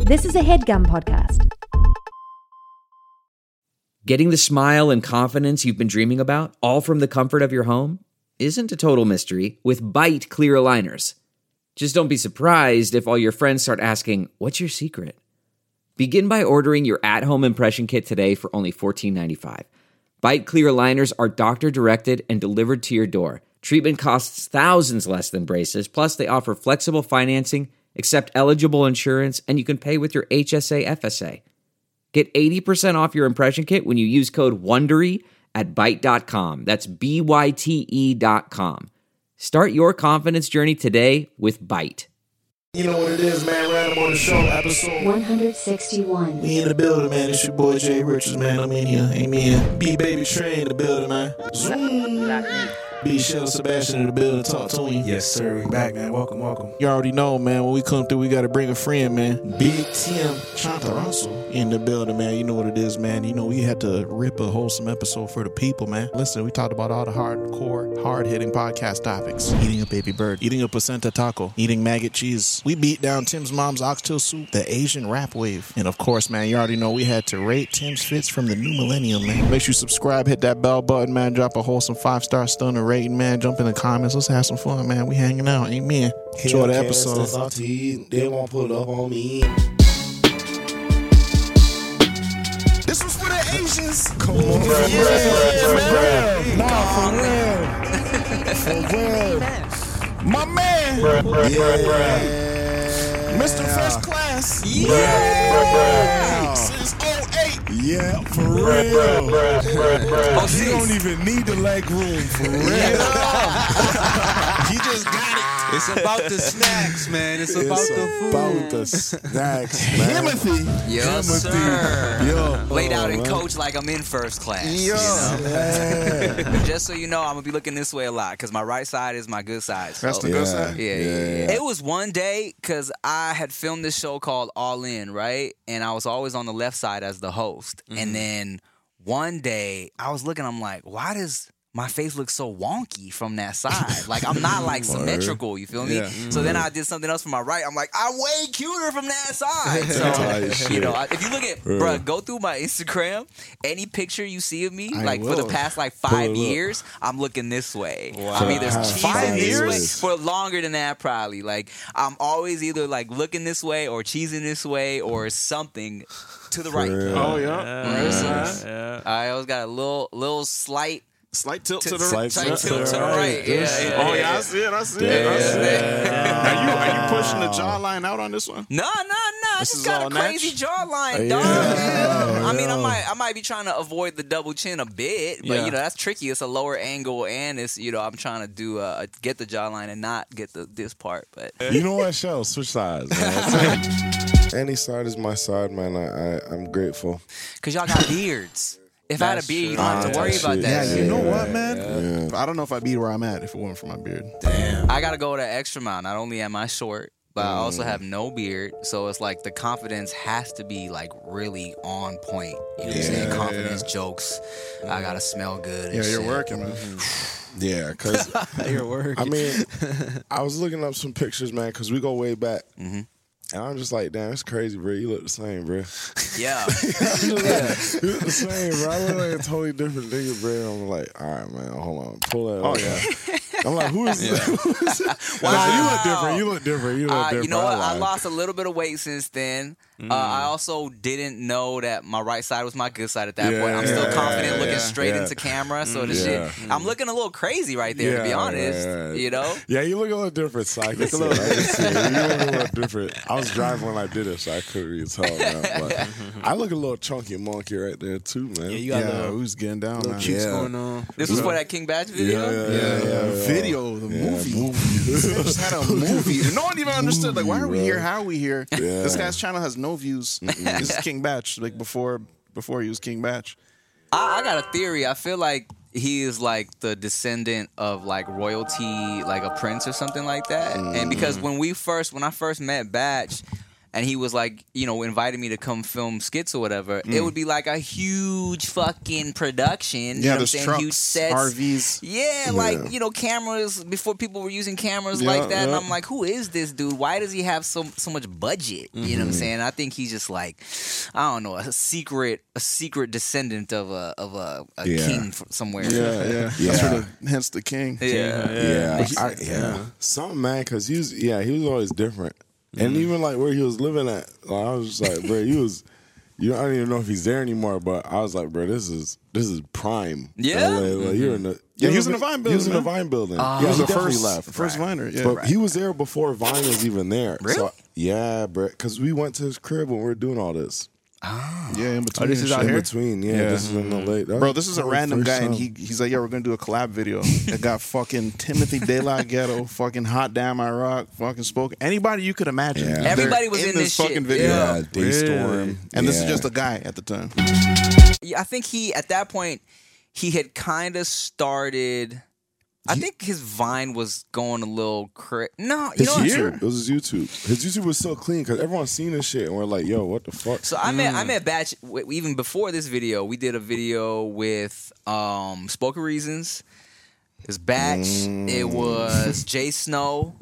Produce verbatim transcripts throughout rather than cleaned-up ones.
This is a HeadGum podcast. Getting the smile and confidence you've been dreaming about, all from the comfort of your home, isn't a total mystery with Byte clear aligners. Just don't be surprised if all your friends start asking, "What's your secret?" Begin by ordering your at-home impression kit today for only fourteen ninety-five. Byte clear aligners are doctor-directed and delivered to your door. Treatment costs thousands less than braces, plus they offer flexible financing, accept eligible insurance, and you can pay with your H S A F S A. Get eighty percent off your impression kit when you use code WONDERY at byte dot com. That's B Y T E dot com. Start your confidence journey today with Byte. You know what it is, man. Random on the show, episode one sixty-one. We in the building, man. It's your boy Jay Richards, man. I'm in here. Amen. B Baby Trey in the building, man. Zoom. B Shell Sebastian in the building. Talk to him. Yes, sir. We back, man. Welcome, welcome. You already know, man. When we come through, we got to bring a friend, man. Big Tim Chantaranso in the building, man. You know what it is, man. You know, we had to rip a wholesome episode for the people, man. Listen, we talked about all the hardcore, hard-hitting podcast topics. Eating a baby bird, eating a placenta taco, eating maggot cheese. We beat down Tim's mom's oxtail soup, the Asian rap wave. And of course, man, you already know we had to rate Tim's fits from the new millennium, man. Make sure you subscribe, hit that bell button, man. Drop a wholesome five-star stunner rating, man. Jump in the comments. Let's have some fun, man. We hanging out. Amen. Enjoy the episode. They won't pull up on me. This was for the Asians. Come on, yeah, yeah, man. Nah, for real. For real. My man. Yeah. Mister First Class. Yeah. yeah. Since oh eight. Yeah, for real. Oh, he don't even need the leg room, for real. He just got it. It's about the snacks, man. It's about It's the food. about the snacks, man. Timothy. Yes, Timothy. sir. Yo. Laid out Oh, in man. coach like I'm in first class. Yo. You know? Yeah. Just so you know, I'm going to be looking this way a lot because my right side is my good side. So. That's the good side? Yeah, yeah, yeah. It was one day because I had filmed this show called All In, right? And I was always on the left side as the host. Mm-hmm. And then one day I was looking, I'm like, why does my face looks so wonky from that side? Like, I'm not, like, symmetrical, you feel me? Yeah. So then I did something else from my right. I'm like, I'm way cuter from that side. So, you know, if you look at, bruh, go through my Instagram, any picture you see of me, I like, for the will. past, like, Pull five it up. years, I'm looking this way. Wow. I'm either Five cheesing this years? way for longer than that, probably. Like, I'm always either, like, looking this way or cheesing this way or something to the right. real. Oh, yeah. Right side. Yeah. I always got a little, little slight Slight tilt to, to the Slight right. slight tilt tilt to the right. right. Yeah, This- yeah, Oh, yeah. yeah, I see it. I see it. I see it. Yeah. Are you, are you pushing the jawline out on this one? No, no, no. I This just is got all a crazy natch? jawline, Yeah. dog. Yeah. I mean, I might, I might be trying to avoid the double chin a bit, but Yeah. you know that's tricky. It's a lower angle, and it's you know I'm trying to do uh, get the jawline and not get the this part. But You know what, Shell? Switch sides, man. Any side is my side, man. I, I, I'm grateful. because y'all got beards. If I had a That's beard, you true. don't have to Ah, worry that about shit. that. Yeah, you know what, man? Yeah. I don't know if I'd be where I'm at if it weren't for my beard. I gotta go the extra mile. Not only am I short, but I Mm. also have no beard. So it's like the confidence has to be like really on point. You know what I'm saying? Yeah, Confidence, jokes. I gotta smell good. And Yeah, you're shit. working, man. Yeah, because, Your work. I mean, I was looking up some pictures, man, because we go way back. Mhm. And I'm just like, damn, it's crazy, bro. You look the same, bro. Yeah. I'm just like, you look the same, bro. I look like a totally different nigga, bro. And I'm like, all right, man, hold on. Pull that Oh, up. yeah. I'm like, who is this? Who is this? Wow. Nah, you look different. You look different. You look Uh, different. you know what? I lied. lost a little bit of weight since then. Uh, I also didn't know that my right side was my good side at that Yeah, point. I'm still yeah, confident looking yeah, straight yeah. into camera. So the Yeah. shit, I'm looking a little crazy right there, to be Yeah, honest. right, right. You know? Yeah, you look a little different, so I can see it. I can see it. You look a little different. I was driving when I did it, so I couldn't really tell, man. But I look a little chunky monkey right there, too, man. Yeah, you got Yeah, little, we was getting down, little man. cheeks Yeah. going on. This was for that King Batch video? Yeah, Yeah, yeah, video, the Yeah, movie. movie. We just had a movie. No one even understood. Like, why are we Movie, here? bro. How are we here? Yeah. This guy's channel has no views. This is King Batch. Like before, before he was King Batch. I, I got a theory. I feel like he is like the descendant of like royalty, like a prince or something like that. And because when we first, when I first met Batch, and he was like, you know, invited me to come film skits or whatever, Mm. it would be like a huge fucking production. You Yeah, know what I'm there's saying? trucks, Huge sets. R Vs. Yeah, like, you know, cameras before people were using cameras Yeah, like that. And yeah. I'm like, who is this dude? Why does he have so so much budget? You Mm-hmm. know what I'm saying? I think he's just like, I don't know, a secret a secret descendant of a of a, a Yeah. king f- somewhere. Yeah, yeah. Yeah. That's where the, hence the king. Yeah. Yeah, I, yeah. Something, man, because he was, yeah, he was always different. And even like where he was living at, like, I was just like, bro, he was, you know, I don't even know if he's there anymore, but I was like, bro, this is this is prime. Yeah? L A. Like, you're in the, Yeah, you he was ever in the been- Vine He was in the building, Vine building. Ah. He yeah, was he the definitely first left. first Viner. Yeah. But he was there before Vine was even there. Really? So, yeah, bro, because we went to his crib when we were doing all this. yeah, in between. this and is out shit. In here? between, yeah, Yeah. this is in the late. that Bro, was this is a probably random first guy, and time. he he's like, yeah, we're gonna do a collab video. It got fucking Timothy De La Ghetto, fucking Hot Damn I Rock, fucking Spoken. Anybody you could imagine. Yeah. they're Everybody was in this shit. fucking video. Yeah. yeah, Daystorm. And this is Yeah. just a guy at the time. Yeah, I think he at that point he had kind of started. I think his Vine was going a little cra No, you His know what? YouTube. It was his YouTube. His YouTube was so clean because everyone's seen this shit and we're like, yo, what the fuck? So I met I met Batch w- even before this video. We did a video with um Spoken Reasons. It was Batch. It was Jay Snow.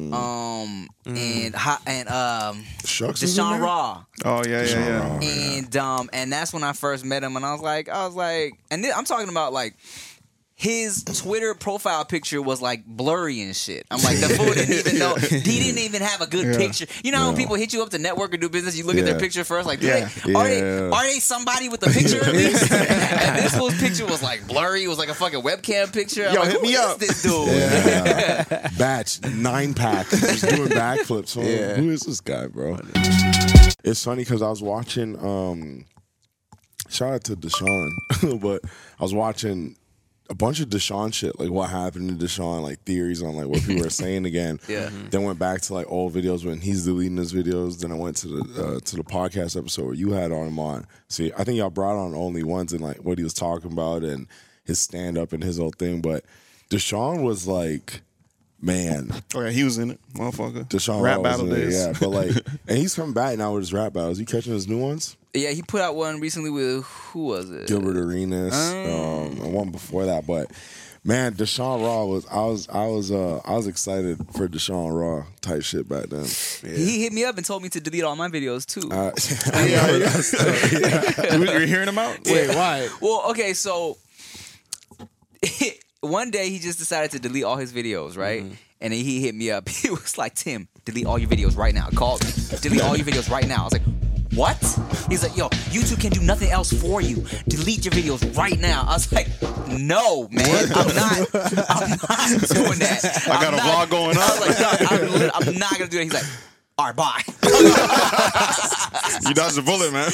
Um and Hot and um Shucks was in Deshaun there? Raw. Oh yeah, yeah, yeah. Oh, yeah. And um and that's when I first met him and I was like I was like and then, I'm talking about like his Twitter profile picture was like blurry and shit. I'm like, the fool didn't even know. He didn't even have a good Yeah. picture. You know how when No. people hit you up to network or do business, you look at their Yeah. picture first, like, do Yeah. they, are they Yeah. are they somebody with a picture at least? And this fool's picture was like blurry. It was like a fucking webcam picture. I'm Yo, like, hit who me is up. this dude? Yeah. Batch, nine pack, just doing backflips. Man. Yeah. Who is this guy, bro? It's funny because I was watching, um, shout out to Deshaun, but I was watching a bunch of Deshaun shit, like what happened to Deshaun, like theories on like what people are saying again. Yeah. Then went back to like old videos when he's deleting his videos. Then I went to the uh, to the podcast episode where you had on him on. See, I think y'all brought on Only Ones and like what he was talking about and his stand up and his whole thing. But Deshaun was like, man, Oh yeah, he was in it, motherfucker. Deshaun Rap Raw battle was in it, days. yeah. But like, and he's coming back now with his rap battles. You catching his new ones? Yeah, he put out one recently with who was it? Gilbert Arenas, um, and one before that. But man, Deshaun Raw was I was I was uh I was excited for Deshaun Raw type shit back then. He hit me up and told me to delete all my videos too. Uh, You- You're hearing him out? Wait, why? Well, okay, so one day he just decided to delete all his videos, right? And then he hit me up. He was like, Tim, delete all your videos right now. Call me. Delete all your videos right now. I was like, what? He's like, yo, YouTube can do nothing else for you. Delete your videos right now. I was like, no, man. I'm not I'm not doing that. I got I'm a not- vlog going I on. was like, no, I'm, lit- I'm not gonna do that. He's like, all right, bye. You dodged a bullet, man.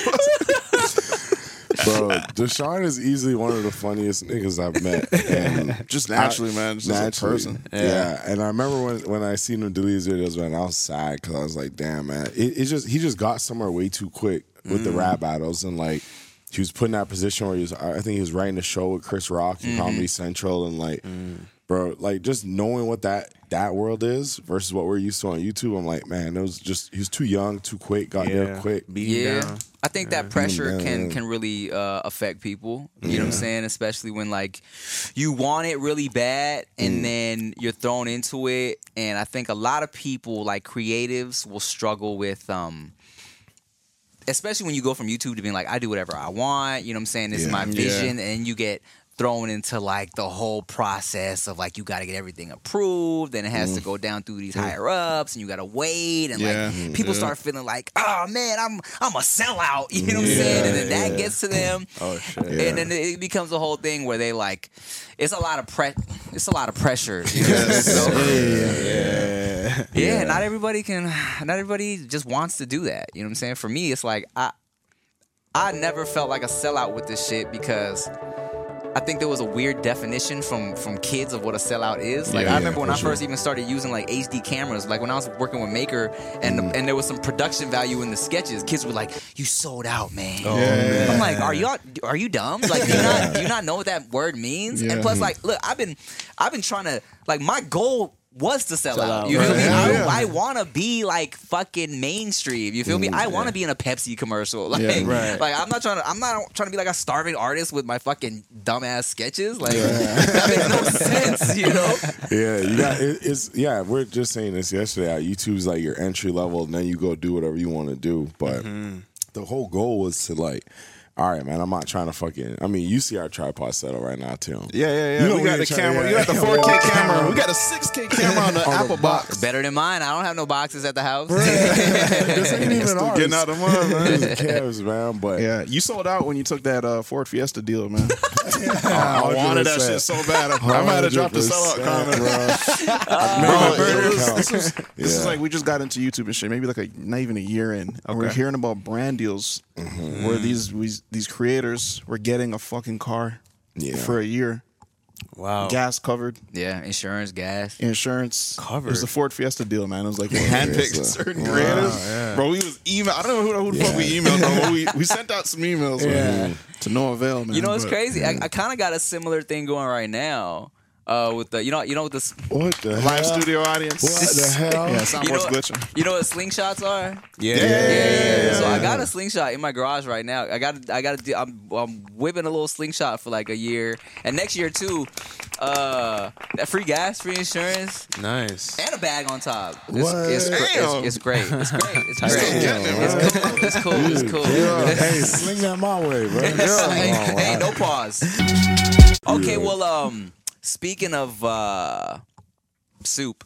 Bro, Deshaun is easily one of the funniest niggas I've met. And Just naturally, man. Just as a naturally. person. Yeah. And I remember when when I seen him delete his videos, man, I was sad because I was like, damn, man. It, it just he just got somewhere way too quick with the rap battles and like he was put in that position where he was I think he was writing a show with Chris Rock and Comedy Central and like bro, like just knowing what that that world is versus what we're used to on YouTube, I'm like, man, it was just he was too young, too quick, got there quick. Beat him Yeah, down. I think that pressure Yeah. can can really uh, affect people. You know what I'm saying? Especially when like you want it really bad and then you're thrown into it. And I think a lot of people, like creatives, will struggle with, um, especially when you go from YouTube to being like, I do whatever I want. You know what I'm saying? This is Yeah. my vision, and you get thrown into like the whole process of like you got to get everything approved and it has to go down through these higher ups and you got to wait and Yeah. like people start feeling like, oh man, I'm I'm a sellout, you know what I'm saying? And then that gets to them, Oh shit. and then it becomes a whole thing where they like, it's a lot of pre, it's a lot of pressure. You know? So, Yeah. yeah, not everybody can, not everybody just wants to do that. You know what I'm saying? For me, it's like I, I never felt like a sellout with this shit because I think there was a weird definition from from kids of what a sellout is. Like Yeah, I remember yeah, when for I sure. first even started using like H D cameras. Like when I was working with Maker, and and there was some production value in the sketches. Kids were like, "You sold out, man." Yeah. I'm like, "Are you are you dumb? Like, do you not do you not know what that word means?" Yeah. And plus, like, look, I've been I've been trying to like my goal was to sell, Sell out. out, You feel right. me? Yeah. I, I want to be like fucking mainstream. You feel me? I want to be in a Pepsi commercial. Like, Yeah, right. like I'm not trying to. I'm not trying to be like a starving artist with my fucking dumbass sketches. Like that makes no sense. You know? Yeah, you got it, it's yeah. We're just saying this yesterday. How YouTube's like your entry level, and then you go do whatever you want to do. But the whole goal was to like, all right, man. I'm not trying to fucking. I mean, you see our tripod setup right now, too. Yeah, yeah, yeah. You know we we got the ain't trying- camera. yeah. You got the Yeah, four K we got the camera. camera. We got a six K camera on the Apple box. Better than mine. I don't have no boxes at the house. This ain't even Still ours. getting out the mud, man. Who cares, man? But Yeah, you sold out when you took that uh, Ford Fiesta deal, man. I wanted that shit so bad. I might have dropped the sellout comment, bro. Uh, Bro, it it was- count. this was this is Yeah. like we just got into YouTube and shit. Maybe like a not even a year in. And we're hearing about brand deals where these we, these creators were getting a fucking car Yeah. for a year, Wow. gas covered, Yeah, insurance, gas. insurance Covered. It was the Ford Fiesta deal, man. It was like we handpicked Fiesta. certain creators, bro. We was email. I don't know who, who the fuck we emailed, bro. but We we sent out some emails, man, to no avail, man. You know what's but- crazy? I, I kind of got a similar thing going right now. Uh, with the you know you know what this what the Live hell? studio audience. What the hell? Yeah, you know, soundboard's glitching. you know what slingshots are? Yeah. Yeah, yeah, yeah, yeah, So I yeah. got a slingshot in my garage right now. I got I got to I'm I'm whipping a little slingshot for like a year, and next year too. Uh, that free gas, free insurance, Nice. and a bag on top. It's, What? it's, gr- Damn. it's, it's great. It's great. It's Still great. getting it, It's man. cool. It's cool. It's cool. Yeah, hey, sling that my way, bro. hey, Yeah. hey, no pause. Okay, well, um, speaking of uh, soup.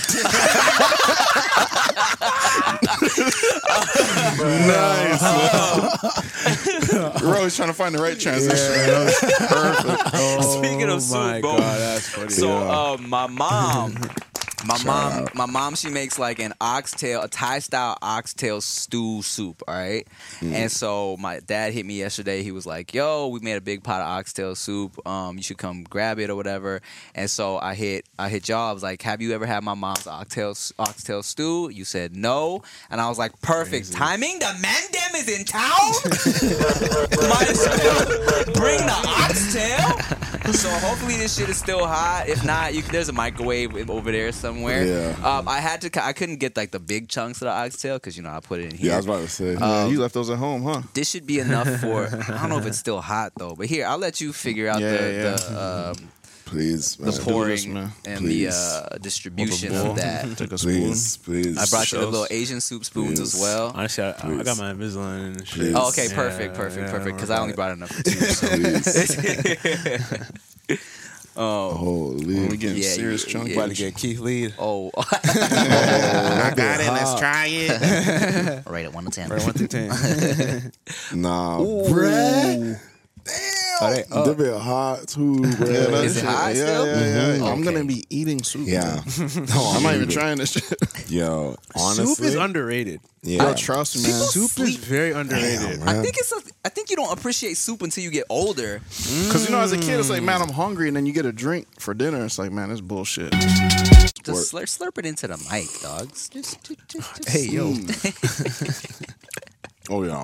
We're always trying to find the right transition. Perfect. Speaking of soup, Oh my bro. God, that's funny. So, Yeah. uh, my mom, my Shout mom, out. my mom, she makes like an oxtail, a Thai style oxtail stew soup. All right, Mm. and so my dad hit me yesterday. He was like, "Yo, we made a big pot of oxtail soup. Um, you should come grab it or whatever." And so I hit, I hit y'all. I was like, "Have you ever had my mom's oxtail oxtail stew?" You said no, and I was like, "Perfect timing. The man dem is in town. Might as well bring the oxtail." So hopefully this shit is still hot. If not, you, there's a microwave over there somewhere. Yeah. Um, I had to. I couldn't get like the big chunks of the oxtail because you know I put it in here. Yeah, I was about to say. Yeah, you left those at home, huh? This should be enough for. I don't know if it's still hot though, but here I'll let you figure out Yeah, the yeah. the, um, please, the man. pouring this, man. and Please. the uh, distribution bowl. of that. Take a spoon. Please, please. I brought you the Shows. little Asian soup spoons as Please. well. Honestly, I, I Please. got my Invisalign and shit. Please. Oh, okay, Yeah, perfect, perfect, yeah, perfect. Because don't I only worry brought enough for two. So. Please. Oh, Holy. We getting Yeah, serious yeah, chunky. yeah. About to get Keith Lead. oh. I got it. Let's try it. Rate it one to ten. Right, one through ten. Nah, bruh. Oh, they Damn. They be hot too, Yeah, bruh. that Is it shit. hot yeah, still? yeah, yeah, yeah. I'm Okay. gonna be eating soup. Yeah. man. No, I'm not even eating. trying this shit. Yo, honestly. Soup is underrated. Yeah. Yo, trust me, man. Soup is sleep. very underrated. Damn, I man. think it's. A, I think you don't appreciate soup until you get older. Because you know, as a kid, it's like, man, I'm hungry, and then you get a drink for dinner. It's like, man, that's bullshit. Just slurp, slurp it into the mic, dogs. Just, just, just, just Hey, yo. Oh, yeah.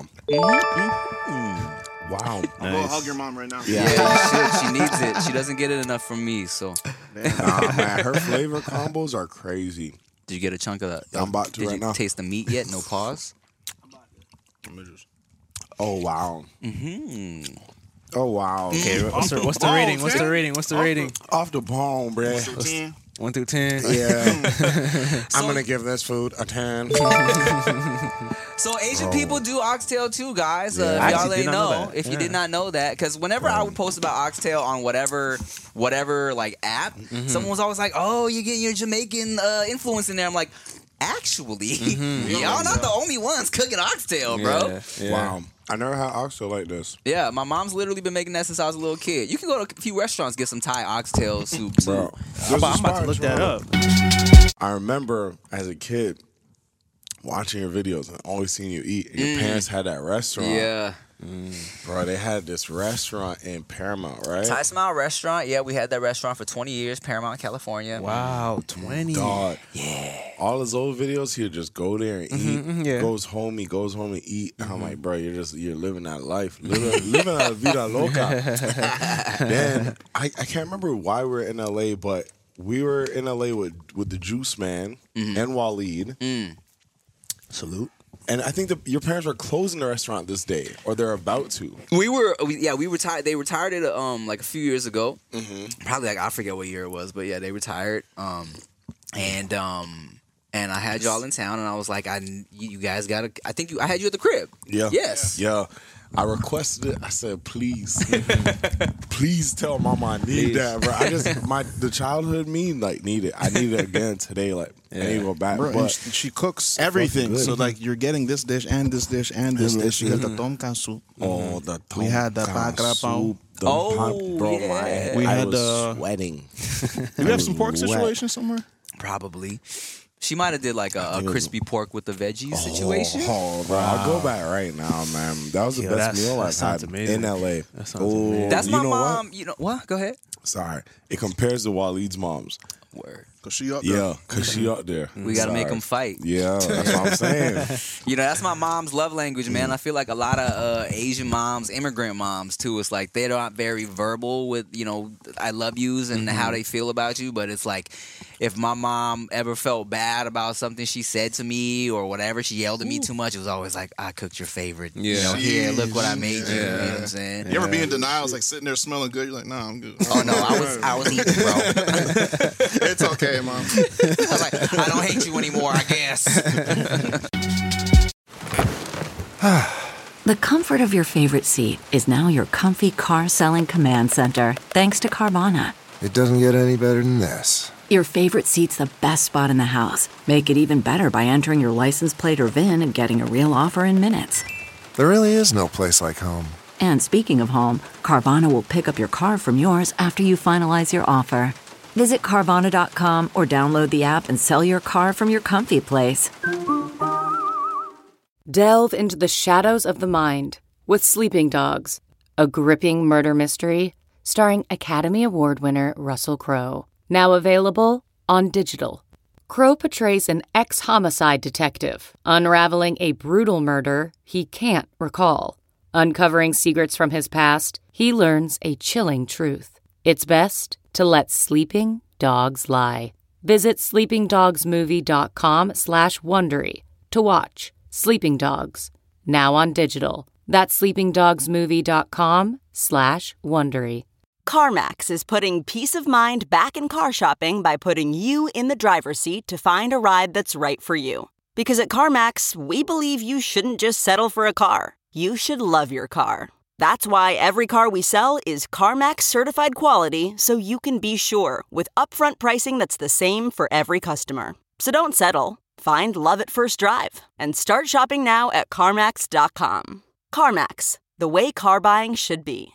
Wow. I'm gonna hug your mom right now. Yeah, you should. She needs it. She doesn't get it enough from me. So, Nah, man. Her flavor combos are crazy. did you get a chunk of the? I'm about to Did right you now. taste the meat yet? No pause. Oh, wow. Mm-hmm. Oh, wow. Okay, what's the, what's the balls, rating? What's the man. rating? What's the rating? Off the bone, bruh. One through ten. Yeah. I'm going to give this food a ten. So Asian people do oxtail too, guys. Uh, Yeah. if I y'all actually ain't did not know, know that. if you Yeah. did not know that, because whenever I would post about oxtail on whatever, whatever like app, Mm-hmm. someone was always like, "Oh, you get your Jamaican uh, influence in there." I'm like, actually, y'all not the only ones cooking oxtail, bro. Mm-hmm. Yeah, yeah. Wow. I never had oxtail like this. Yeah, my mom's literally been making that since I was a little kid. You can go to a few restaurants get some Thai oxtail soup too. Bro. I'm about, I'm about to look that up. I remember as a kid watching your videos and always seeing you eat. And your parents had that restaurant. Yeah. Bro, they had this restaurant in Paramount, right? Thai Smile Restaurant. Yeah, we had that restaurant for twenty years, Paramount, California. Wow, twenty. God. Yeah. All his old videos, he'd just go there and eat. mhm, yeah. Goes home, he goes home and eat. And I'm like, bro, you're just you're living that life. Living, living a vida loca. Then I, I can't remember why we were in L A, but we were in L A with with the Juice Man Mm-hmm. and Waleed. Mm. Salute. And I think that your parents were closing the restaurant this day, or they're about to. We were, we, yeah, we retired. They retired it um like a few years ago. Mm-hmm. Probably like I forget what year it was, but yeah, they retired. Um, and um, and I had y'all in town, and I was like, I, you guys gotta. I think you, I had you at the crib. Yeah. Yes. Yeah. I requested it. I said, please, please tell mama I need Please. that, bro. I just my the childhood me like need it. I need it again today. Like I need to go back. Bro, and but she, she cooks everything. good. So like you're getting this dish and this dish and this dish. You got the tom kha soup. oh, the We had the tom kha baklava. soup, the Oh, pom- bro, yeah. my, We I had was the- sweating. Do we have some pork Wet. situation somewhere? Probably. She might have did like a, a think it was- crispy pork with the veggies situation. Oh, bro, I'll go back right now, man. That was the Yo, best that's- meal that I've sounds had amazing. in L A. That sounds Oh, amazing. That's you my know mom. What? You know what? Go ahead. Sorry, it compares to Waleed's mom's. Word. Cause she up there. Yeah, cause she up there. We got to make Sorry. them fight. Yeah, that's what I'm saying. You know, that's my mom's love language, man. I feel like a lot of uh, Asian moms, immigrant moms too, it's like they're not very verbal with, you know, I love yous and how they feel about you. But it's like if my mom ever felt bad about something she said to me or whatever, she yelled at me too much, it was always like, I cooked your favorite. You know, here, look what I made you. You know what I'm saying? You ever be in denial? It's like sitting there smelling good. You're like, nah, I'm good. Oh, no, I was, I was eating, bro. It's okay, mom. I was like, I don't hate you anymore, I guess. The comfort of your favorite seat is now your comfy car selling command center, thanks to Carvana. It doesn't get any better than this. Your favorite seat's the best spot in the house. Make it even better by entering your license plate or V I N and getting a real offer in minutes. There really is no place like home. And speaking of home, Carvana will pick up your car from yours after you finalize your offer. Visit Carvana dot com or download the app and sell your car from your comfy place. Delve into the shadows of the mind with Sleeping Dogs, a gripping murder mystery starring Academy Award winner Russell Crowe. Now available on digital. Crowe portrays an ex-homicide detective unraveling a brutal murder he can't recall. Uncovering secrets from his past, he learns a chilling truth. It's best to let sleeping dogs lie. Visit sleeping dogs movie dot com slash Wondery to watch Sleeping Dogs, now on digital. That's sleeping dogs movie dot com slash Wondery. CarMax is putting peace of mind back in car shopping by putting you in the driver's seat to find a ride that's right for you. Because at CarMax, we believe you shouldn't just settle for a car. You should love your car. That's why every car we sell is CarMax certified quality, so you can be sure with upfront pricing that's the same for every customer. So don't settle. Find love at first drive and start shopping now at CarMax dot com. CarMax, the way car buying should be.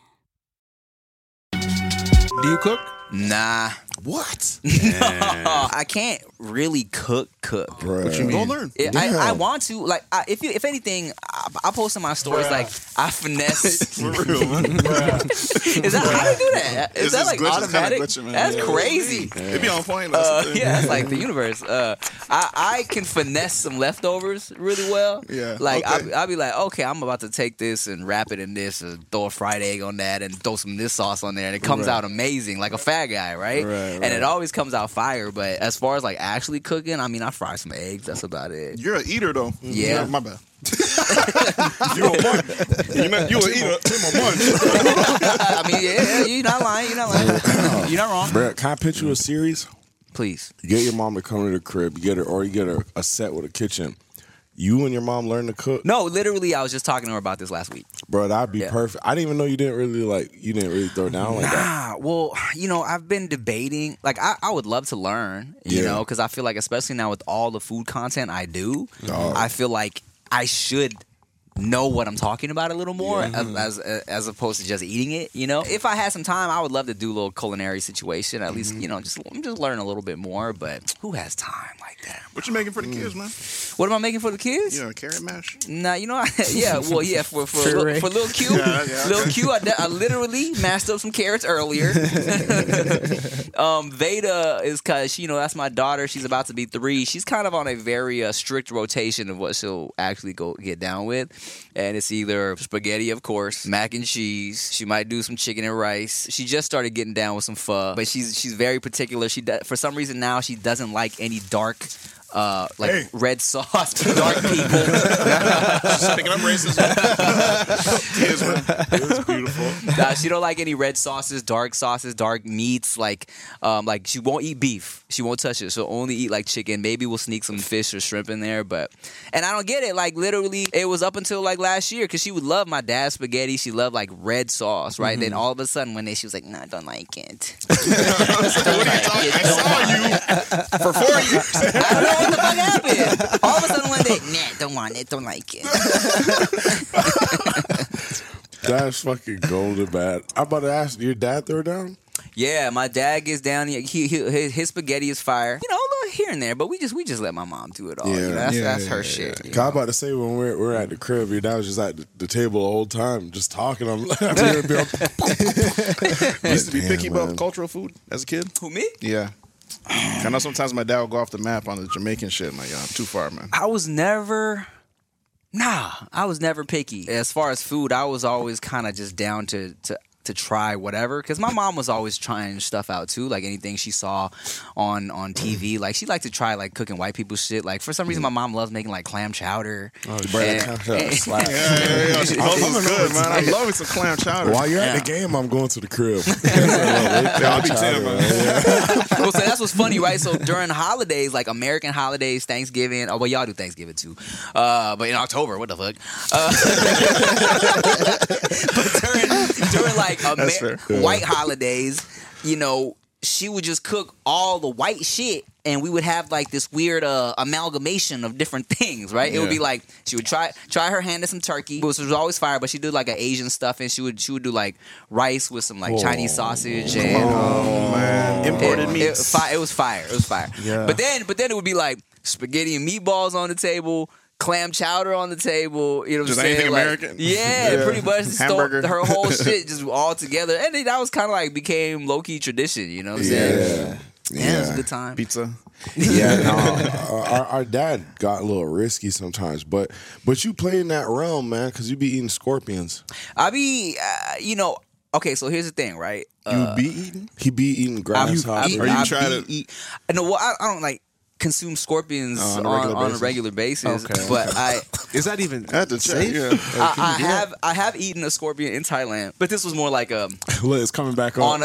Do you cook? Nah. What? I can't really cook cook. What you Go learn. It, I, I want to like I, if you if anything I, I post in my stories like I finesse. For real, man. Is that how do you do that? Is It's that just like glitching, kinda automatic? glitching, man. That's Yeah. crazy. It be on point. That's Uh, the thing. yeah, that's like the universe. Uh, I I can finesse some leftovers really well. Yeah, like okay. I'll, be- I'll be like, okay, I'm about to take this and wrap it in this, and throw a fried egg on that, and throw some of this sauce on there, and it comes Right. out amazing, like a fat guy, right? Right, And right. it always comes out fire. But as far as like actually cooking, I mean, I fry some eggs. That's about it. You're an eater, though. Yeah. My bad. you a munch. You know, you a eater. Tim a munch. I mean, yeah, yeah, you're not lying. You're not lying. You're not wrong. Bruh, can I pitch you a series? Please. You get your mom to come to the crib, you get her, or you get her a set with a kitchen. You and your mom learn to cook, No, literally, I was just talking to her about this last week. bro. That'd be Yeah. perfect. I didn't even know you didn't really like. You didn't really throw down like that. Nah, well, you know, I've been debating. Like, I, I would love to learn, you Yeah. know, because I feel like, especially now with all the food content I do, Dog. I feel like I should know what I'm talking about a little more as, as as opposed to just eating it, you know. If I had some time, I would love to do a little culinary situation. At least, you know, just just learn a little bit more. But who has time like that? What you making for the kids, man? What am I making for the kids? You know, carrot mash. Nah, you know, I, yeah, well, yeah, for for Puree. little, for little Q, Yeah, yeah, little okay. Q, I, de- I literally mashed up some carrots earlier. um, Veda is cause she, you know, that's my daughter. She's about to be three. She's kind of on a very uh, strict rotation of what she'll actually go get down with. And it's either spaghetti, of course, mac and cheese. She might do some chicken and rice. She just started getting down with some pho, but she's she's very particular. She does, for some reason now she doesn't like any dark, uh, like Hey. red sauce, dark people. Just picking up racism. Cheers, man. It's beautiful. Nah, she don't like any red sauces, dark sauces, dark meats. Like, um, like she won't eat beef. She won't touch it. She'll only eat like chicken. Maybe we'll sneak some fish or shrimp in there. But, and I don't get it. Like literally, it was up until like last year because she would love my dad's spaghetti. She loved like red sauce, right? Mm-hmm. Then all of a sudden one day she was like, "No, I don't like it." What are you talking? I saw you for four years. I don't know what the fuck happened. All of a sudden one day, nah, don't want it, don't like it. That's fucking golden, man. I'm about to ask, your dad throw down? Yeah, my dad gets down. He, he, he his, his spaghetti is fire. You know, a little here and there, but we just we just let my mom do it all. Yeah. You know, that's Yeah, that's yeah, her yeah, shit. Yeah. you I'm know? about to say when we're we're at the crib, your dad was just at the, the table the whole time, just talking. I'm like, I'm here to be on- Used to be Damn, picky man. about cultural food as a kid. Who, me? Yeah. I know sometimes my dad would go off the map on the Jamaican shit. I'm like, yeah, I'm too far, man. I was never, nah, I was never picky. As far as food, I was always kind of just down to, to, to try whatever. Because my mom was always trying stuff out too, like anything she saw on, on T V. Like she liked to try like cooking white people shit. Like for some reason, my mom loves making like clam chowder. Oh, bro, that clam chowder slap. Yeah, yeah, yeah. She I'm was coming good, over man. to- I love me some clam chowder. While you're Yeah. at the game, I'm going to the crib. Yeah, I'll be ten, man. Well, so that's what's funny, right? So during holidays, like American holidays, Thanksgiving. Oh, well, y'all do Thanksgiving too, uh, but in October, what the fuck? Uh, but during, during like That's Amer- fair. white holidays, you know, she would just cook all the white shit, and we would have like this weird uh, amalgamation of different things, right? It would Yeah. be like she would try try her hand at some turkey, which was always fire, but she did like an Asian stuff, and she would she would do like rice with some like Chinese sausage and. Oh, man. Imported it, meats. It, fi- it was fire. It was fire. Yeah. But then, but then it would be like spaghetti and meatballs on the table, clam chowder on the table. You know what Just I'm saying? anything Like, American? Yeah, Yeah. pretty much. Just stole Hamburger. her whole shit just all together, and then that was kind of like became low key tradition. You know what I'm saying? Yeah. Yeah, it was a good time. Pizza. Yeah, no, uh, our, our dad got a little risky sometimes, but but you play in that realm, man, because you be eating scorpions. I be, uh, you know, okay. So here's the thing, right? You Uh, be eating? He be eating I- grasshoppers. I- Or you I try be to- eat- No, well, I, I don't like consume scorpions Oh, on, on a regular on a basis. regular basis, Okay. but I. Is that even I had to check. safe? Yeah. I, I have I have eaten a scorpion in Thailand, but this was more like a Look, it's coming back on. on a.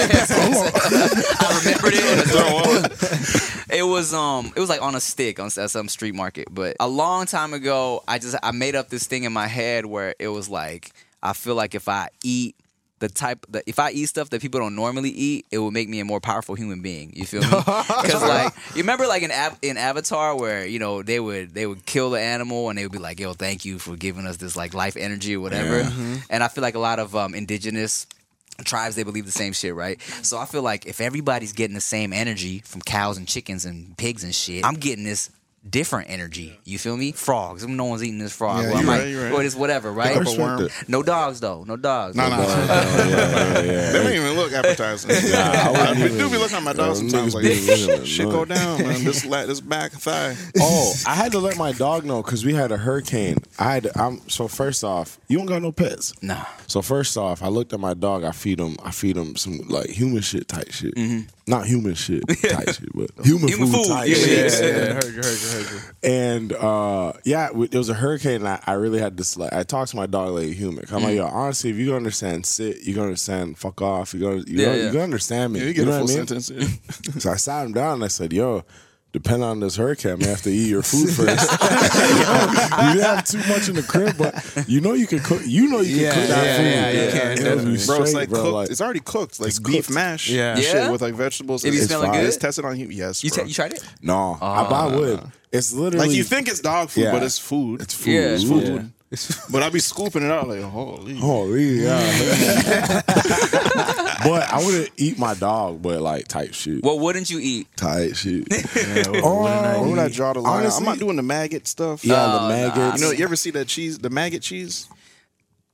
I remembered it. It was um it was like on a stick on at some street market, but a long time ago, I just I made up this thing in my head where it was like I feel like if I eat the type that if I eat stuff that people don't normally eat, it will make me a more powerful human being. You feel me? Because like you remember like in Av- in Avatar where you know they would they would kill the animal and they would be like, yo, thank you for giving us this like life energy or whatever. And I feel like a lot of um, indigenous tribes, they believe the same shit, right? So I feel like if everybody's getting the same energy from cows and chickens and pigs and shit, I'm getting this different energy. You feel me? Frogs. No one's eating this frog. Yeah, well, I you're might, right, you're right. Well, it's whatever, right? I respect it. No dogs though. No dogs. No, no, Yeah, no. yeah, yeah, yeah. They don't even look appetizing. I I wouldn't do even- be looking at my Yeah, dog sometimes. niggas Like, be looking at shit it. go down, man. This la- this back thigh. Oh, I had to let my dog know because we had a hurricane. I had to, I'm so first off, you don't got no pets. Nah. So first off, I looked at my dog. I feed him. I feed him some like human shit type shit. Not human shit type shit, but human, Human food, food, type yeah, shit. Yeah, yeah, heard you, heard you, heard you. And uh, yeah, w- there was a hurricane. And I, I really had to like. I talked to my dog like a human. I'm like, yo, honestly, if you gonna understand sit, you gonna understand fuck off. You gonna you Yeah, gonna, yeah. you gonna understand me. Yeah, you get know a what full I mean? sentence. Yeah. So I sat him down and I said, yo, depending on this hurricane, I may have to eat your food first. You have too much in the crib, but you know you can cook. You know you can Yeah, cook that yeah, food. yeah, you can, It'll be definitely. Bro, it's straight, like bro, cooked. like- it's already cooked. Like It's beef cooked. mash. Yeah. Shit Yeah? with like vegetables. It be It's smelling fire. good? It's tested on human. Yes, You, bro. ta- you tried it? No, I, but I would. It's literally Like you think it's dog food, Yeah. but it's food. it's food. Yeah, it's food. food. But I be scooping it out like holy. Holy yeah. But I wouldn't eat my dog, but like type shit. What wouldn't you eat? Type shit. Oh, where would I draw the line? honestly- I'm not doing the maggot stuff. Yeah, Oh, the maggots. You know, you ever see that cheese, the maggot cheese?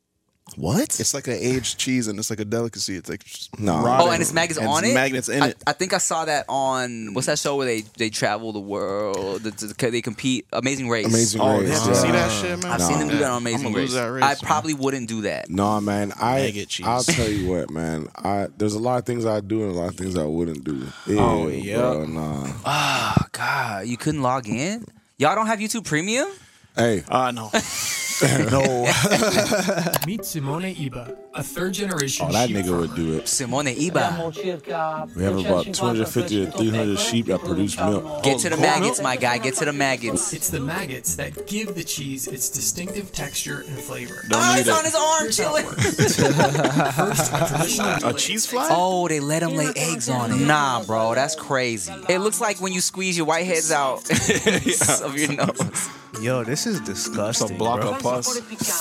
What? It's like an aged cheese, and it's like a delicacy. It's like no. Oh, and it's magnets and on it's it. Magnets in I, it. I think I saw that on what's that show where they they travel the world. The, the, they compete. Amazing Race. Amazing Oh, Race. they have to yeah. see that shit, man. I've No. seen them do that on I'm Amazing gonna lose Race. that race, I man. probably wouldn't do that. No, man. I Maggot cheese. I'll tell you what, man. I there's a lot of things I do and a lot of things I wouldn't do. Yeah, Oh, bro, yeah. nah. Oh God, you couldn't log in. Y'all don't have YouTube Premium? Hey, Uh, no. no. Meet Simone Iba, a third generation oh, that sheep nigga would farmer. do it. Simone Iba. We have about two hundred fifty to three hundred sheep that produce milk. Get to the maggots, my guy. Get to the maggots. It's the maggots that give the cheese its distinctive texture and flavor. Oh, it's on his arm, chilling. First, a traditional A cheese fly? Oh, they let him lay eggs on it. Nah, bro, that's crazy. It looks like when you squeeze your whiteheads out of your nose. Yo, this is disgusting. It's a block bro. of pus.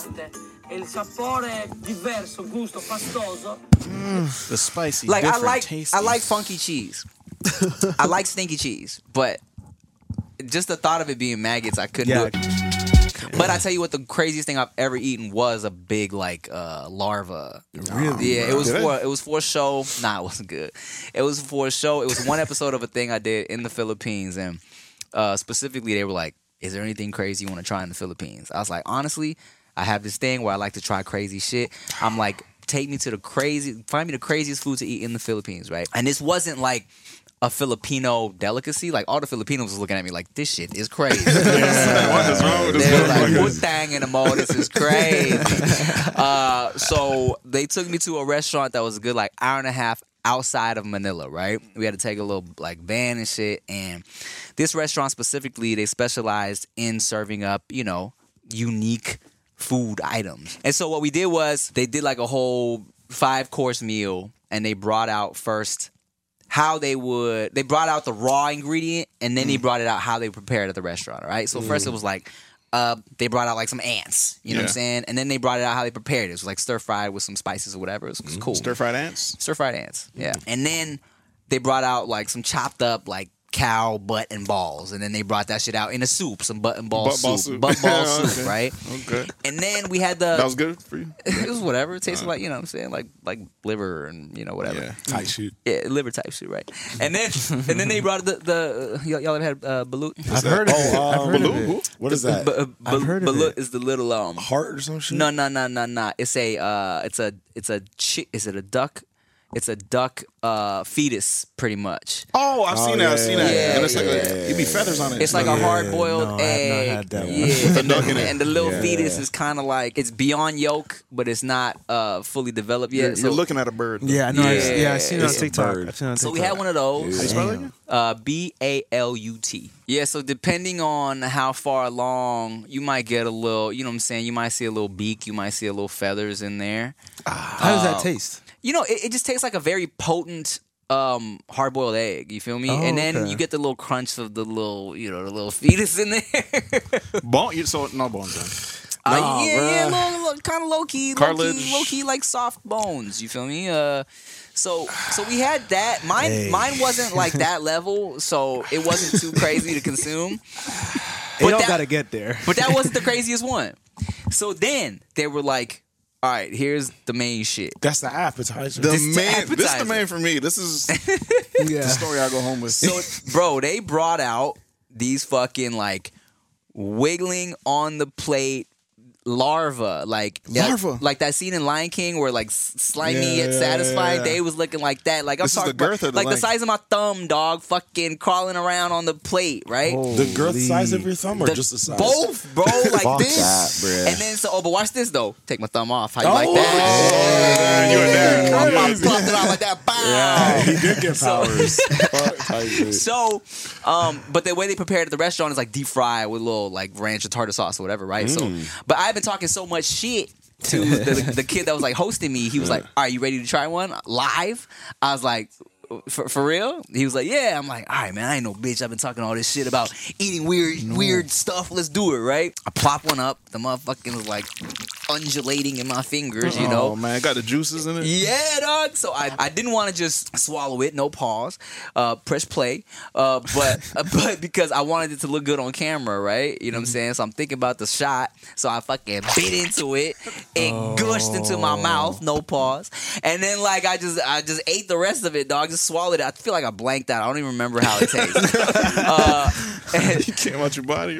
The spicy, Like I different, like, tasty. I like funky cheese. I like stinky cheese, but just the thought of it being maggots, I couldn't Yeah. do it. But I tell you what, the craziest thing I've ever eaten was a big like uh, larva. Really? Yeah, it was Did for it? it was for a show. Nah, it wasn't good. It was for a show. It was one episode of a thing I did in the Philippines, and uh, specifically they were like, "Is there anything crazy you want to try in the Philippines?" I was like, honestly, I have this thing where I like to try crazy shit. I'm like, take me to the crazy, find me the craziest food to eat in the Philippines, right? And this wasn't like a Filipino delicacy. Like all the Filipinos was looking at me like, this shit is crazy. What is wrong with this They were like, motherfucker? putang in the mo, this is crazy. uh, so they took me to a restaurant that was a good like hour and a half outside of Manila, right? We had to take a little like van and shit. And this restaurant specifically, they specialized in serving up, you know, unique food items. And so what we did was they did like a whole five course meal, and they brought out first how they would, they brought out the raw ingredient, and then they brought it out how they prepared at the restaurant, right? So first it was like, uh, they brought out like some ants, you know what I'm Yeah. saying? And then they brought it out how they prepared it. It was like stir fried with some spices or whatever. It was, it was cool. Stir fried ants? Stir fried ants, yeah. And then they brought out like some chopped up like cow butt and balls, and then they brought that shit out in a soup, some butt and ball Butt soup, ball soup. butt ball Okay. soup, right? Okay. And then we had the That was good for you? it was whatever. It tasted like, you know what I'm saying, like like liver and you know whatever. Yeah. Tight shit. Yeah, liver type shit, right? And then and then they brought the the y'all, y'all ever had uh, balut? I've heard of it. Oh, I've um, heard of Baloo? it. What is that? Ba- ba- I've heard of balut it. is the little um Heart or some shit? no no no no no. It's a uh it's a it's a chi- is it a duck? It's a duck uh, fetus, pretty much. Oh, I've seen Oh, that. yeah, I've seen yeah, that. yeah, and it's like yeah, a, yeah, it'd be feathers on it. It's like a hard boiled no, I have not egg. had that one. Yeah, and, duck in the, it. and the little Yeah. fetus is kind of like it's beyond yolk, but it's not uh, fully developed yet. You're, so you're looking at a bird. Yeah, I know. I, Yeah, yeah, I seen it on it's a TikTok. bird. I've seen it on So TikTok. we had one of those. How you spell it again? Uh, B A L U T. Yeah, so depending on how far along, you might get a little, you know what I'm saying? You might see a little beak, you might see a little feathers in there. How does that taste? You know, it, it just tastes like a very potent um, hard boiled egg. You feel me? Oh, and then okay. you get the little crunch of the little, you know, the little fetus in there. Bone? You, so, no bones then. Uh, Nah, yeah, yeah, bruh. little, little, kind of low key, low Cartilage. key, low key, like soft bones. You feel me? Uh, so, so we had that. Mine, Hey. mine wasn't like that level, so it wasn't too crazy to consume. They don't that- gotta get there. But that wasn't the craziest one. So then they were like, "All right, here's the main shit." That's the appetizer. The This is the main, this is the appetizer. main for me. This is Yeah. the story I go home with. So, bro, they brought out these fucking like wiggling on the plate larva, like Larva? like that scene in Lion King where like s- slimy Yeah, yet yeah, satisfied. yeah. They was looking like that. Like I'm This is talking the girth about, of the like the Lion- size of my thumb, dog, fucking crawling around on the plate, right? The girth Holy. size of your thumb or The- just the size? both, bro, like Fuck this. that, bruh. And then so, oh, but watch this though. Take my thumb off. How you Oh, like that? you were there. I Crazy. popped it out like that. Bow. He did get powers. Fuck, tight shit. So, um, but the way they prepared at the restaurant is like deep fry with a little like ranch or tartar sauce or whatever, right? So, but I've been talking so much shit to the, the kid that was like hosting me. He was like, "Are you ready to try one live?" I was like, "For, for real?" He was like, "Yeah." I'm like, "All right, man. I ain't no bitch. I've been talking all this shit about eating weird, weird stuff. Let's do it, right?" I plop one up. The motherfucking was like, undulating in my fingers, you know. Oh man, got the juices in it. Yeah, dog. So I, I didn't want to just swallow it, no pause, uh, press play, uh, but uh, but because I wanted it to look good on camera, right? You know what I'm saying? So I'm thinking about the shot. So I fucking bit into it. It Oh. gushed into my mouth, no pause, and then like I just I just ate the rest of it, dog. Just swallowed it. I feel like I blanked out. I don't even remember how it tastes. uh, and, You came out your body.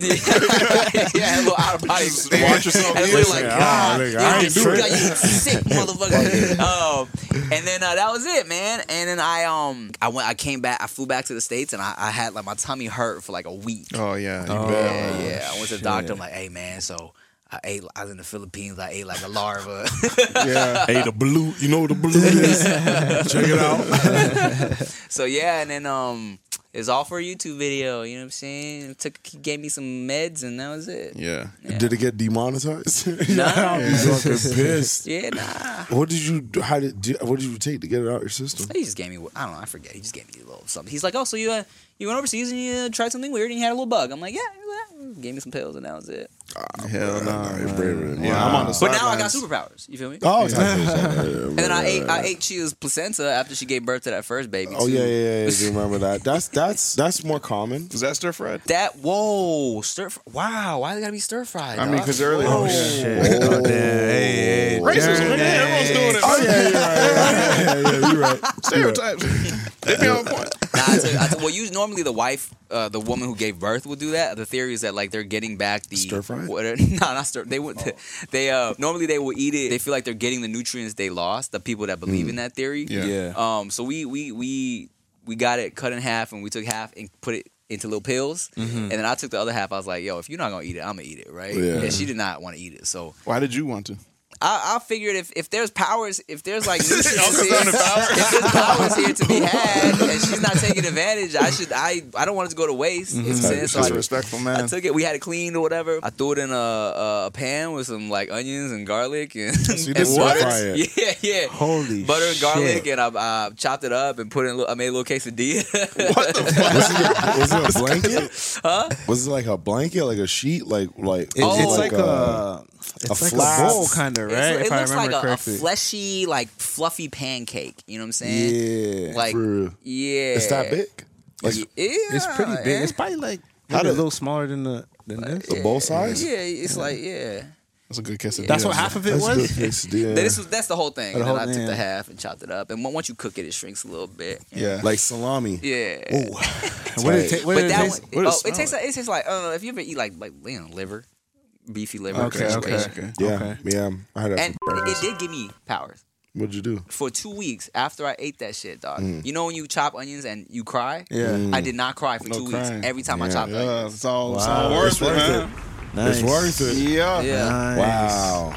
yeah, a little out of body. Watch yourself. And we like, Yeah, God, oh, nigga, you I ain't sick, do it. you sick motherfucker. um, and then uh, that was it, man. And then I um I went I came back. I flew back to the States, and I, I had like my tummy hurt for like a week. Oh yeah. You Yeah, bet. yeah. I went to the doctor. I'm like, hey man, so I ate. I was in the Philippines. I ate like a larva. Yeah. Hey, the blue. You know what the blue is? Check it out. So yeah, and then um, it's all for a YouTube video. You know what I'm saying? It took he gave me some meds, and that was it. Yeah. Yeah. Did it get demonetized? Nah. I'll be fucking pissed. Yeah, nah. What did you? How did? did- What did you take to get it out your system? He just gave me. I don't know. I forget. He just gave me a little something. He's like, oh, so you uh, you went overseas and you uh, tried something weird and you had a little bug. I'm like, yeah. yeah. Gave me some pills and that was it. Hell no. Nah, you're braver than Yeah, mine. I'm on the But now I got sidelines. superpowers. You feel me? Oh, yeah. And then I ate I ate Chia's placenta after she gave birth to that first baby. Oh too. yeah, yeah, yeah. Do you remember that? That's that's that's more common. Is that stir fried? That whoa stir. fr- Wow, why they gotta be stir fried? I mean, dog? because earlier. Whoa. Oh shit. Oh, damn. Hey, hey, Racism. Darren, nigga. Everyone's hey. doing it. Oh yeah, you're right. Yeah, yeah, yeah, you're right. Stereotypes. They be on point. Nah, I tell you, I tell, well, usually normally the wife, uh, the woman who gave birth, will do that. The theory is that like they're getting back the Stir fried? What, no, not stir. They would. They uh normally they will eat it. They feel like they're getting the nutrients they lost. The people that believe in that theory. Yeah. Yeah. Um. So we we we we got it cut in half, and we took half and put it into little pills, and then I took the other half. I was like, yo, if you're not gonna eat it, I'm gonna eat it, right? Yeah. And she did not want to eat it, so. Why did you want to? I, I figured if, if there's powers, if there's like nutrients here, if there's powers here to be had, and she's not taking advantage, I should I I don't want it to go to waste. You know what I'm saying? So That's I, respectful, I man. took it. We had it cleaned or whatever. I threw it in a, a, a pan with some like onions and garlic and, you and did stir butter. fry it. Yeah, yeah. Holy butter and garlic, shit. and I uh, chopped it up and put in. A little, I made a little quesadilla. What the fuck? Was it, was it a blanket? Huh? Was it like a blanket, like a sheet, like like? It, Oh. it's like a, a, it's a like flap. a bowl kind of, right? It's- if it I looks remember like a, a correctly. fleshy, like fluffy pancake. You know what I'm saying? yeah, Like for real. yeah, It's that big. Like yeah, It's pretty big. eh? It's probably like How maybe a did- little smaller than the than this. the bowl size. Yeah, it's like yeah. That's a good quesadilla. That's what half of it That's was. good quesadilla. This was that's the whole thing. The And whole then I took thing. the half and chopped it up. And once you cook it, it shrinks a little bit. Yeah. like salami. Yeah. Ooh. What did it, ta- what But did it that taste? one, what does oh, it it tastes smell like it tastes like I don't know if you ever eat like like you know liver, beefy liver. Okay, okay. situation. Yeah, Okay. yeah. I had that And for it breakfast. did give me powers What'd you do? for two weeks after I ate that shit, dog. Mm. You know when you chop onions and you cry? Yeah. I did not cry for No two crying. weeks every time I Yeah. chopped Yeah, onions. it's all, it's Wow. all worth It's it, worth man. Nice. It's worth it. Yeah. Yeah. Nice. Wow.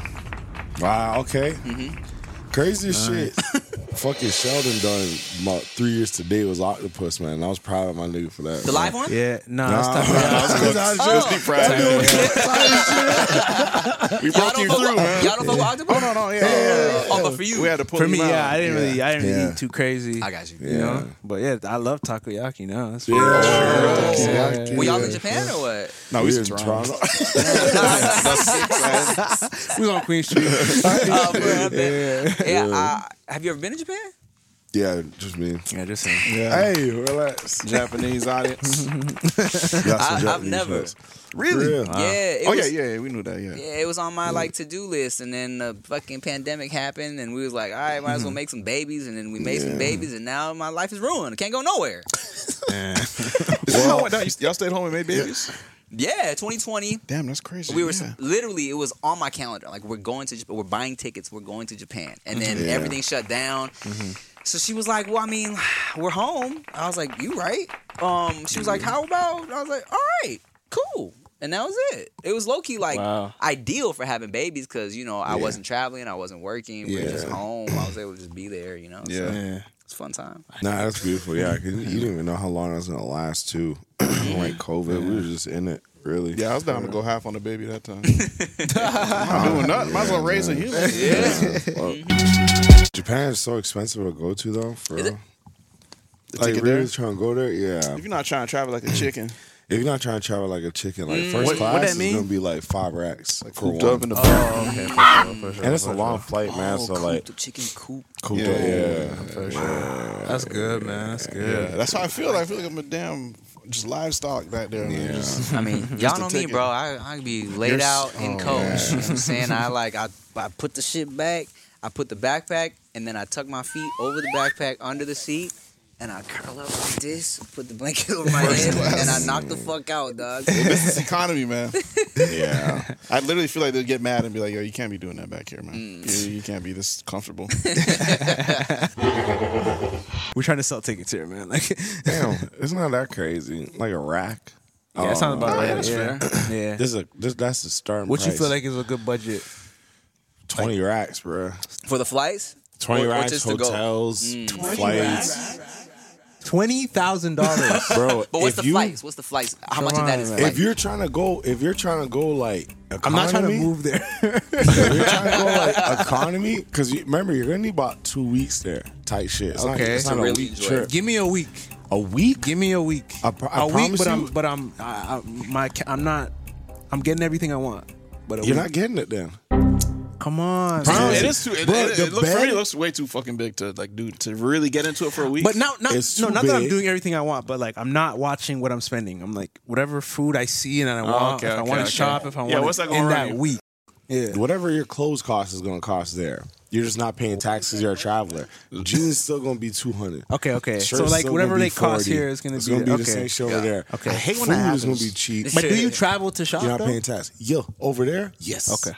Wow. Okay. Mm-hmm. Crazy as shit. Fucking Sheldon done about three years today was Octopus, man. I was proud of my nigga for that. The live one? Yeah. No, Nah, it's tough. nah, Oh. Just deep fried. We Y'all broke don't you fuck through, with- man. Y'all don't fuck with octopus? Oh no, no, yeah, yeah, yeah. Oh, but for you, We had to pull For me, him out. yeah, I didn't really, I didn't really Yeah. eat too crazy. I got you. You know, but yeah, I love takoyaki now. That's Yeah, yeah, sure. yeah, yeah. Were y'all in Japan or what? No, We we was was in in Toronto. Toronto. We was on Queen Street. Oh, bro, yeah. yeah I, have you ever been to Japan? Yeah, just me. Yeah, just saying. Yeah. Hey, relax. Japanese audience. Got some I- I've Japanese never. folks. Really? Real. Yeah. It Oh was, yeah, yeah, we knew that. Yeah. Yeah, it was on my like to do list, and then the fucking pandemic happened, and we was like, all right, might as well make some babies, and then we made some Yeah. babies, and now my life is ruined. I can't go nowhere. Well, y'all stayed home and made babies. Yeah, twenty twenty. Damn, that's crazy. We were yeah. literally, it was on my calendar. Like we're going to, Japan, we're buying tickets, we're going to Japan, and then Yeah. everything shut down. So she was like, "Well, I mean, we're home." I was like, "You right?" Um, she was like, "How about?" I was like, "All right, cool." And that was it. It was low key like Wow. ideal for having babies because you know I Yeah. wasn't traveling, I wasn't working, we were just Yeah. home. I was able to just be there, you know. So Yeah. Yeah. it's a fun time. Nah, that's beautiful. Yeah, 'cause you didn't even know how long it was gonna last too. Like COVID, we were just in it. Really. Yeah, I was down to go half on the baby that time. I'm not doing nothing. Might as well raise a human. Yeah. Well, Japan is so expensive to go to though. For Is real. it? The Like ticket really there? trying to go there? Yeah. If you're not trying to travel like a chicken, If you're not trying to travel like a chicken, like Mm. first What- class what that is mean? gonna be like five racks like, for Cooped one. up in the Oh, okay. For sure, for sure, And it's a for long sure. flight, man. Oh, so coop, like the chicken coop. cooped Yeah, up, yeah. yeah, For sure. That's good, man. That's good. Yeah, that's how I feel. I feel like I'm a damn just livestock back there. Man. Just- I mean, just y'all the know me, ticket. bro. I I be laid You're s- out in oh, coach. man. You know what I'm saying? I like I I put the shit back. I put the backpack, and then I tuck my feet over the backpack under the seat, and I curl up like this, put the blanket over my First head, class. and I knock the fuck out, dog. Well, this is economy, man. Yeah. I literally feel like they'll get mad and be like, "Yo, you can't be doing that back here, man. Mm. You, you can't be this comfortable." We're trying to sell tickets here, man. Like, Damn, it's not that crazy. Like a rack. yeah, that sounds about Oh, right. yeah, that's yeah. yeah. This is a this that's the starting What you price. feel like is a good budget? Twenty racks, bro. For the flights? Twenty Or- or racks, just to go? hotels, Mm. flights, Twenty thousand dollars, bro. But what's if the you, flights? What's the flights? How Come much of that on, is man. flight? If you're trying to go, if you're trying to go like economy, I'm not trying to move there. if you're trying to go like economy, because you, remember you're gonna need about two weeks there, tight shit. It's not, Okay. it's To not a really week enjoy trip. it. Give me a week. A week? Give me a week. I pro- I a week, promise but you- I'm, but I'm, I, I, my, I'm not. I'm getting everything I want. But a You're week. not getting it then. Come on, Bro, man. it is too. It, Bro, it, the it looks for me. bed- It looks way too fucking big to like do to really get into it for a week. But now, not, It's no, too not that I'm big. doing everything I want, but like I'm not watching what I'm spending. I'm like whatever food I see and I want. Oh, okay, if I okay, want to okay. shop, if I Yeah, want what's that gonna in run that you? week. Yeah. Whatever your clothes cost is gonna cost there. You're just not paying taxes. You're a traveler. Jeans still gonna be two hundred. Okay, okay. Shirt's so like still whatever gonna be they cost forty. here is gonna it's be, gonna be okay. the same shit Yeah. over there. Okay. I hate when Food that is happens. gonna be cheap. But do you travel to shop? You're not though? paying tax. Yo, over there, yes. Okay.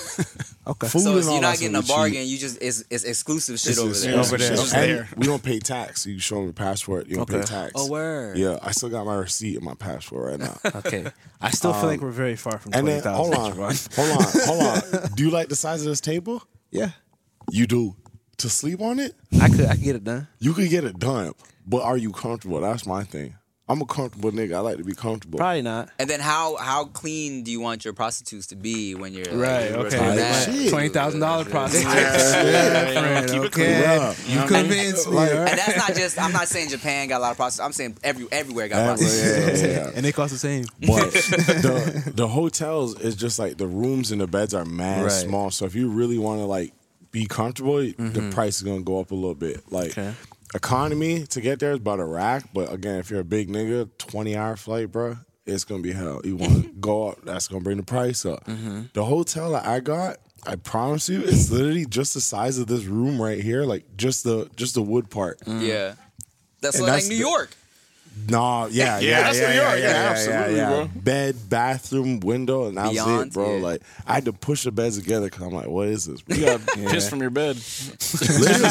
Okay. Food so and it's, all you're that not getting a stuff be cheap. bargain. You just it's, it's exclusive shit It's over just- there. Over there. It's just And there. we don't pay tax. You show them your passport. You don't pay Okay. tax. Oh, word. Yeah, I still got my receipt and my passport right now. Okay. I still feel like we're very far from Um, And twenty then hold thousand. on, hold on, hold on. Do you like the size of this table? Yeah. You do. To sleep on it, I could. I could get it done. you could get it done. But are you comfortable? That's my thing. I'm a comfortable nigga. I like to be comfortable. Probably not. And then how how clean do you want your prostitutes to be when you're like, Right. you're Okay. working Like, that? shit. Twenty thousand dollar prostitute. yeah, friend, keep it clean. okay. Yeah. You And- convinced me. like- all right? And that's not just. I'm not saying Japan got a lot of prostitutes. I'm saying every everywhere got Yeah, prostitutes. yeah, yeah, yeah. And they cost the same. But the the hotels is just like the rooms and the beds are mad Right. small. So if you really want to like be comfortable, the price is gonna go up a little bit. Like Okay. economy to get there is about a rack. But again, if you're a big nigga, twenty hour flight, bro, it's gonna be hell. You want to go up, that's gonna bring the price up. The hotel that I got, I promise you, it's literally just the size of this room right here, like just the just the wood part. Yeah. That's And like that's New the- York. Nah, yeah, yeah, Yeah, yeah, that's yeah, New York. yeah, Yeah, yeah, absolutely, yeah, bro. Bed, bathroom, window, and that was Beyond, it, bro. yeah. Like I had to push the beds together because I'm like, what is this? You got pissed from your bed. Literally,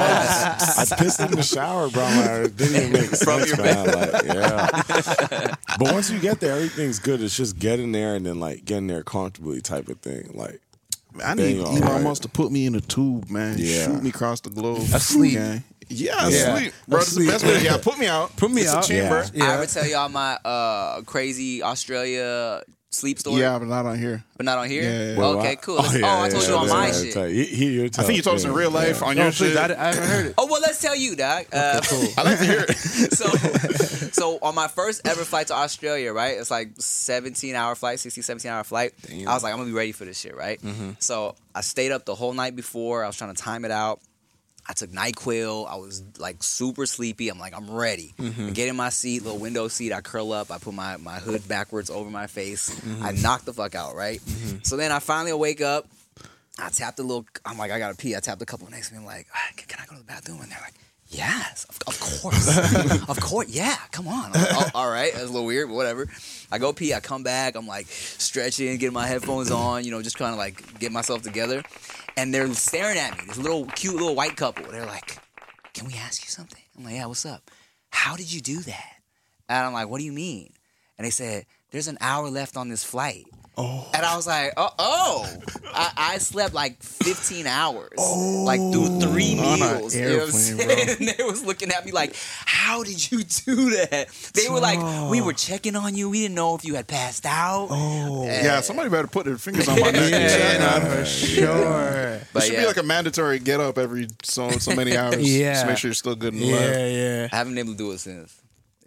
I pissed in the shower, bro. I'm like, it didn't even make sense, From your man. Like, yeah. But once you get there, everything's good. It's just getting there and then like getting there comfortably, type of thing. Like, I need Dang, all Elon right. Musk to put me in a tube, man. Yeah. Shoot me across the globe. Asleep. Okay. Yeah, Yeah. asleep. Bro, this is the best way. Yeah, put me out. Put me it's out. A chamber. Yeah. I ever tell y'all my uh, crazy Australia sleep story? Yeah, but not on here. But not on here? Yeah, yeah. Okay, cool. oh, I told you on my shit. He, he, you're I think you told us in real life on your No, please. shit. I, I haven't heard it. Oh, well, let's tell you, Doc. Uh, I like to hear it. so, so on my first ever flight to Australia, right? It's like seventeen hour flight, sixteen, seventeen hour flight. I was like, I'm gonna be ready for this shit, right? So I stayed up the whole night before. I was trying to time it out. I took NyQuil. I was like super sleepy. I'm like, I'm ready. I get in my seat, little window seat. I curl up. I put my, my hood backwards over my face. I knock the fuck out, right? So then I finally wake up. I tapped a little. I'm like, I gotta pee. I tapped a couple next to me. I'm like, "Ah, can, can I go to the bathroom? And they're like, yes, of, of course, of course, yeah. Come on. I'm like, oh, all right, that's a little weird, but whatever. I go pee. I come back. I'm like stretching, getting my headphones on. You know, just trying to like get myself together. And they're staring at me. This little cute little white couple. They're like, can we ask you something? I'm like, yeah, what's up? How did you do that? And I'm like, what do you mean? And they said, there's an hour left on this flight. Oh. And I was like, oh, oh. I, I slept like fifteen hours, oh. like through three On an meals. You know what I'm airplane, saying? bro. And they was looking at me like, how did you do that? They were like, we were checking on you. We didn't know if you had passed out. Oh. And- Yeah, somebody better put their fingers on my neck. Yeah, and no, shit. for sure. But It should yeah, be like a mandatory get up every so so many hours. Yeah. Just make sure you're still good and Yeah, alive. yeah. I haven't been able to do it since.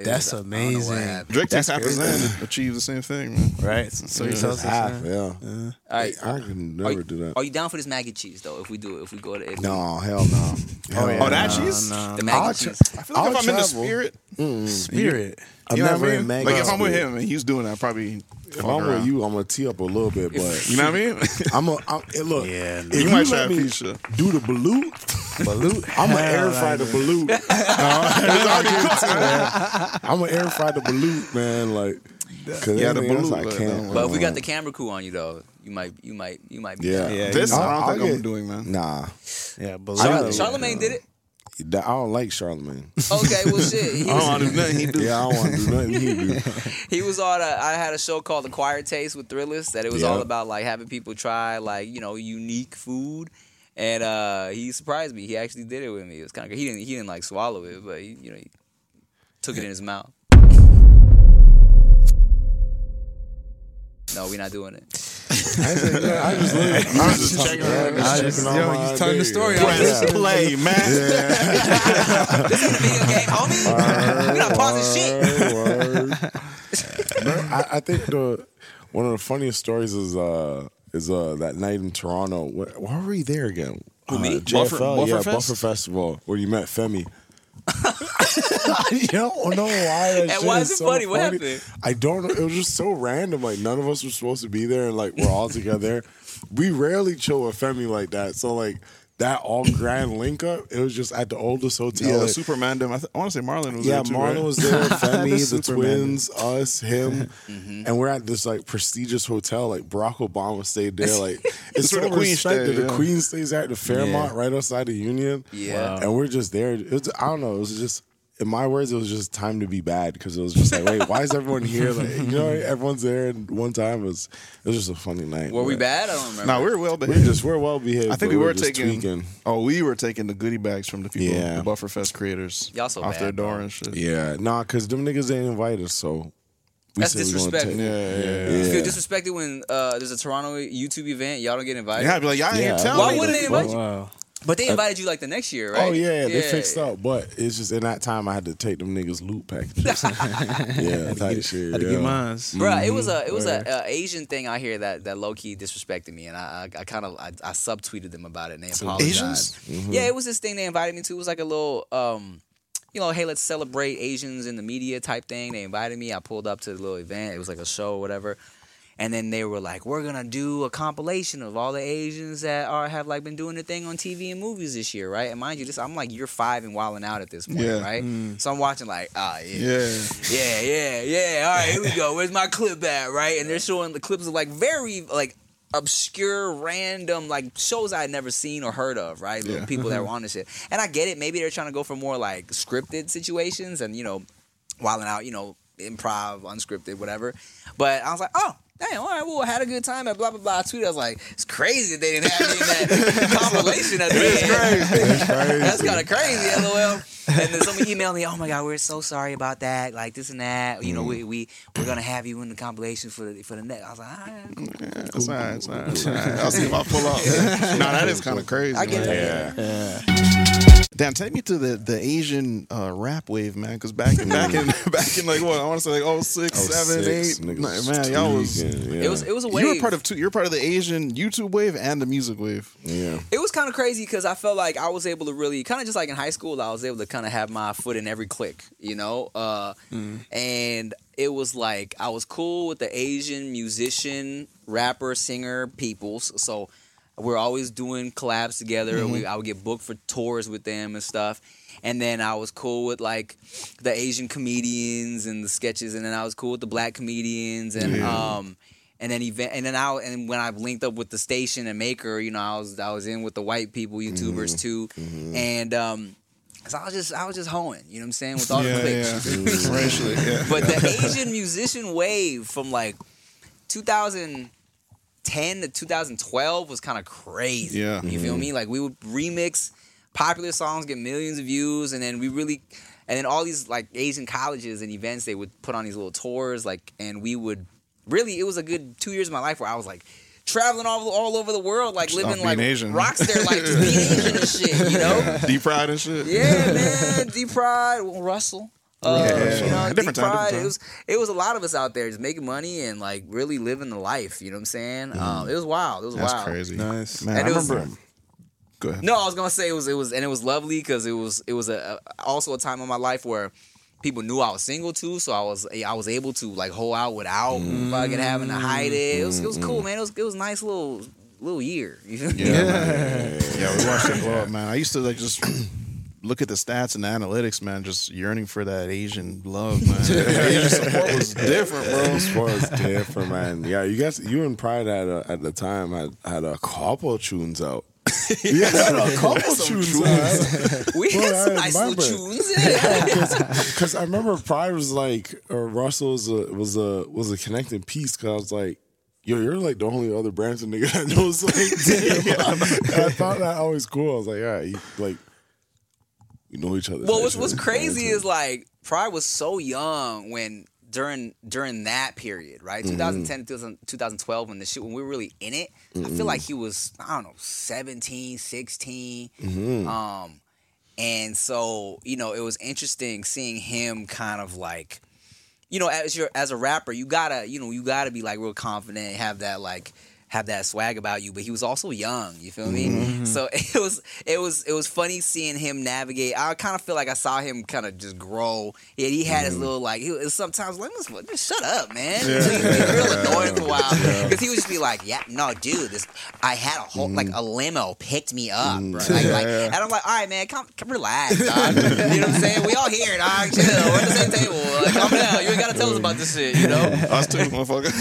It That's was- I don't know what amazing. happened. Drake takes That's half crazy. percent to achieve the same thing, man. Right. So he It's tells us. half, uh, yeah. All right. I can Are never you, do that. are you down for this mac and cheese though? If we do it, if we go to Italy, No, hell no. Hell Oh, no. that cheese? the mac I'll and tra- cheese. I feel like I'll if I'm in the travel. spirit, Spirit. I'm you know never what I in mean? Meg Like if I'm with Spirit. him and he's doing that, probably. If I'm with you, I'm gonna tee up a little bit, but You know what I mean? I'm a I'm, eh, look. Yeah, if you you, might try let a me pizza. do the balut, Balut. I'm gonna Hell, air fry the like balut. It's already cooked, man. I'm gonna air fry the balut, man. Like, cause Yeah, the anything else balut, I but can't. no. But if we got the camera crew on you though, you might, you might, you might be. yeah, down. Yeah, This you know, I don't I'll think I'm get- doing, man. Nah, Yeah, Balut. Char- Charlemagne did it. I don't like Charlemagne. Okay, well, shit. He I was, don't want to do nothing he do. Yeah, I don't want to do nothing he do. he was on. A, I had a show called Acquired Taste with Thrillist that it was Yeah. all about like having people try like you know unique food, and uh, he surprised me. He actually did it with me. It was kind of he didn't he didn't like swallow it, but he, you know he took it in his mouth. No, we're not doing it. I just, I just, look, I was just checking out. I Just just- checking yo, out you my telling the day. story. Yeah. I was- Yeah. Play, man. This ain't a video game, homie. We're not pausing shit. Word, word. No, I, I think the one of the funniest stories is uh is uh that night in Toronto. Where, why were we there again? Who, me? Uh, J F L, Buffer- Buffer yeah, Fest? Buffer Festival, where you met Femi. I don't know why. That And shit why is is it so funny? What happened? I don't know. It was just so random. Like none of us were supposed to be there, and like we're all together. We rarely chill with Femi like that. So like that all grand link up. It was just at the oldest hotel. Yeah, Like, Superman. Them. I, th- I want to say Marlon was yeah, there too. Marlon right? was there, Femi, the, Superman. twins, us, him, Mm-hmm. and we're at this like prestigious hotel. Like Barack Obama stayed there. Like it's That's so where the Queen respected. stayed, The yeah. Queen stays at the Fairmont, right outside the Union. Yeah. and we're just there. It's, I don't know. It was just. In my words, it was just time to be bad because it was just like, wait, why is everyone here? Like, you know, everyone's there at one time. It was, it was just a funny night. Were we but bad? I don't remember. No, we were well We're behaved. just we're well behaved. I think but we were just taking. tweaking. Oh, we were taking the goodie bags from the people, Yeah. the Bufferfest creators. Y'all so off bad, their door bro. and shit. Yeah, nah, because them niggas ain't invited us, so we That's said we gonna disrespectful. take- Yeah, yeah, yeah. You Yeah. feel disrespected when uh, there's a Toronto YouTube event, y'all don't get invited. Yeah, I'd be like, y'all Yeah. ain't telling Why me. wouldn't they invite you? Wow. But they invited you like the next year, right? Oh yeah, they fixed up, but it's just in that time I had to take them niggas loot packages. yeah, type shit. Had to yeah. get mine. Bruh, it was a it was Word. a, a Asian thing out here that, that low key disrespected me, and I I, I kind of I, I subtweeted them about it, and they apologized. Asians? Mm-hmm. Yeah, it was this thing they invited me to. It was like a little um, you know, hey, let's celebrate Asians in the media type thing. They invited me. I pulled up to the little event. It was like a show or whatever. And then they were like, we're gonna do a compilation of all the Asians that are have like been doing the thing on T V and movies this year, right? And mind you, this I'm like year five and wilding out at this point, Yeah. right? So I'm watching like, ah, yeah. Yeah. Yeah, yeah, yeah. All right, here we go. Where's my clip at, right? And they're showing the clips of like very like obscure, random like shows I had never seen or heard of, right? Little Yeah. people that were on this shit. And I get it. Maybe they're trying to go for more like scripted situations and you know, wilding out, you know, improv, unscripted, whatever. But I was like, oh. Damn, all right, well, I had a good time at blah, blah, blah. I tweeted, I was like, it's crazy that they didn't have me in that compilation at the end. It's crazy. That's kind of crazy, LOL. And then someone emailed me, oh my God, we're so sorry about that, like this and that. You know, we, we, we're going to have you in the compilation for the for the next. I was like, all right, cool. Yeah, it's all right, it's all right, it's all right. I'll see if I pull up. Nah, that is kind of crazy. I get man. that. Yeah. Damn, take me to the, the Asian uh, rap wave, man. Because back in back in back in like what I want to say like oh six, Oh, seven, six, eight, niggas man, was man, y'all was. tweaking, yeah. It was it was a wave. You were part of two. You're part of the Asian YouTube wave and the music wave. Yeah. It was kind of crazy because I felt like I was able to really, kind of just like in high school, I was able to kind of have my foot in every clique, you know? Uh, And it was like, I was cool with the Asian musician, rapper, singer peoples. So we're always doing collabs together. Mm-hmm. We, I would get booked for tours with them and stuff. And then I was cool with like the Asian comedians and the sketches. And then I was cool with the black comedians and, Yeah. um, and then event, and then I and when I linked up with the station and Maker, you know, I was I was in with the white people YouTubers too, and um, so I was just I was just hoeing, you know what I'm saying, with all Yeah, the clicks. yeah. Racially, yeah. But the Asian musician wave from like two thousand ten to two thousand twelve was kind of crazy. Yeah. You feel me? Like we would remix popular songs, get millions of views, and then we really, and then all these like Asian colleges and events, they would put on these little tours, like, and we would. Really, it was a good two years of my life where I was like traveling all all over the world, like Just living off being like Asian. rockstar life, just being Asian and shit, you know? Deep Pride and shit. Yeah, man. D Pride, well, Russell. Uh, Yeah. You know, Different Deep time, Pride, different time. It was it was a lot of us out there just making money and like really living the life. You know what I'm saying? Um, it was wild. It was That's wild. crazy. Nice. Man, And I it was- remember. Go ahead. No, I was gonna say it was it was and it was lovely because it was it was a, a also a time in my life where people knew I was single too, so I was I was able to like hold out without fucking having to hide it. It was it was cool, man. It was it was a nice little little year. You feel me? Yeah, man. Yeah, we watched it blow up, man. I used to like just look at the stats and the analytics, man. Just yearning for that Asian love, man. Asian support was different, bro. Sport was different, man. Yeah, you guys, you and Pride had a, at the time had had a couple tunes out. Yeah, had a couple tunes out. We Bro, had some I nice little remember. tunes. Yeah. Because I remember Pride was like, or Russell was a was a was a connecting piece. Because I was like, yo, you're like the only other Branson nigga that knows like damn. And I thought that always cool. I was like, all right, you, like we know each other. Well, what's what's crazy is like Pride was so young when during during that period, right? Mm-hmm. twenty ten to twenty twelve when the shit when we were really in it. I feel like he was I don't know seventeen, sixteen. Mm-hmm. Um, and so you know it was interesting seeing him kind of like. You know, as your as a rapper, you gotta, you know, you gotta be like real confident, have that like, have that swag about you. But he was also young. You feel me? Mm-hmm. So it was, it was, it was funny seeing him navigate. I kind of feel like I saw him kind of just grow. Yeah, he had his little like, he was sometimes like, just, just shut up, man. Yeah. He was real annoying for a while because he would just be like, yeah, no, dude, this, I had a whole like a limo picked me up, bro. Like, like, and I'm like, all right, man, come, come relax, dog. You know what I'm saying? We all here, dog. Chill. We're at the same table. Like, calm down. You ain't gotta tell us about this shit, you know? Us too, motherfucker.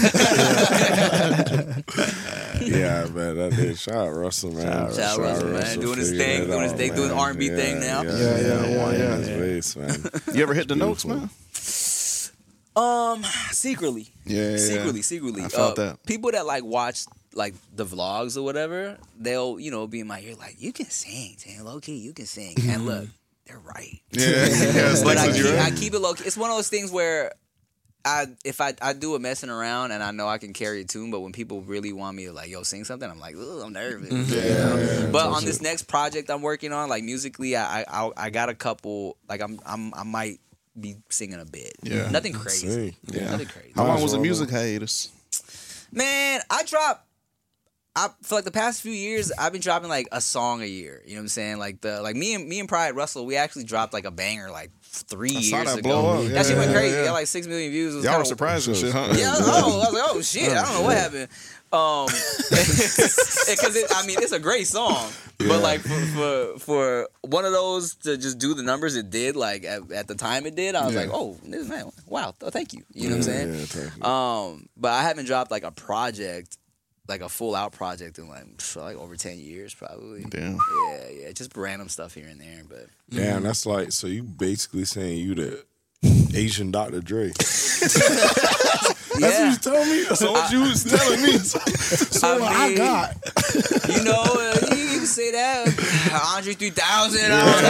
Yeah, man, that did. Shout out Russell, man. Shout out Russell, man. Doing his figuring thing, it doing his out, thing, doing man. R and B Yeah, thing now. Yeah, Yeah, yeah, yeah, yeah, winding yeah, his yeah. bass, man. You ever hit the notes, Beautiful. man? Um, secretly. Yeah, yeah, yeah. Secretly, secretly. I felt Uh, that. People that like watch like the vlogs or whatever, they'll, you know, be in my ear like, you can sing, Tan, low key, you can sing. And look, they're right. Yeah, yeah. But I Sticks keep, with you, I right? keep it low key. It's one of those things where I if I, I do a messing around and I know I can carry a tune, but when people really want me to like, yo, sing something, I'm like, ugh, I'm nervous. Mm-hmm. You know? yeah, but tough on this shit. next project I'm working on, like musically, I I I got a couple like I'm I'm I might be singing a bit. Yeah. Nothing crazy. Sing. Yeah. Nothing crazy. How long Nice, was the well music hiatus? Man, I drop. I for like the past few years, I've been dropping like a song a year. You know what I'm saying? Like the like me and me and Pride Russell, we actually dropped like a banger like three I saw years that ago. blow up. That shit went Yeah, crazy. yeah, It yeah. got like six million views. It was Y'all were kinda- surprised and shit, huh? Yeah, oh, I was like, oh shit, I don't know what happened. Um, because it, I mean, it's a great song, but like for, for for one of those to just do the numbers it did, like at, at the time it did, I was Yeah. like, oh, this man, wow, th- thank you. You know what I'm saying? Yeah, thank you. Um, but I haven't dropped like a project, like a full out project in like pff, like over ten years probably. Damn. Yeah, yeah, just random stuff here and there, but Damn, that's like, so you basically saying you the Asian Doctor Dre. yeah. That's what you telling me? That's what you was telling me. So I I, mean- got. You know, uh, you, you can say that. Andre three thousand.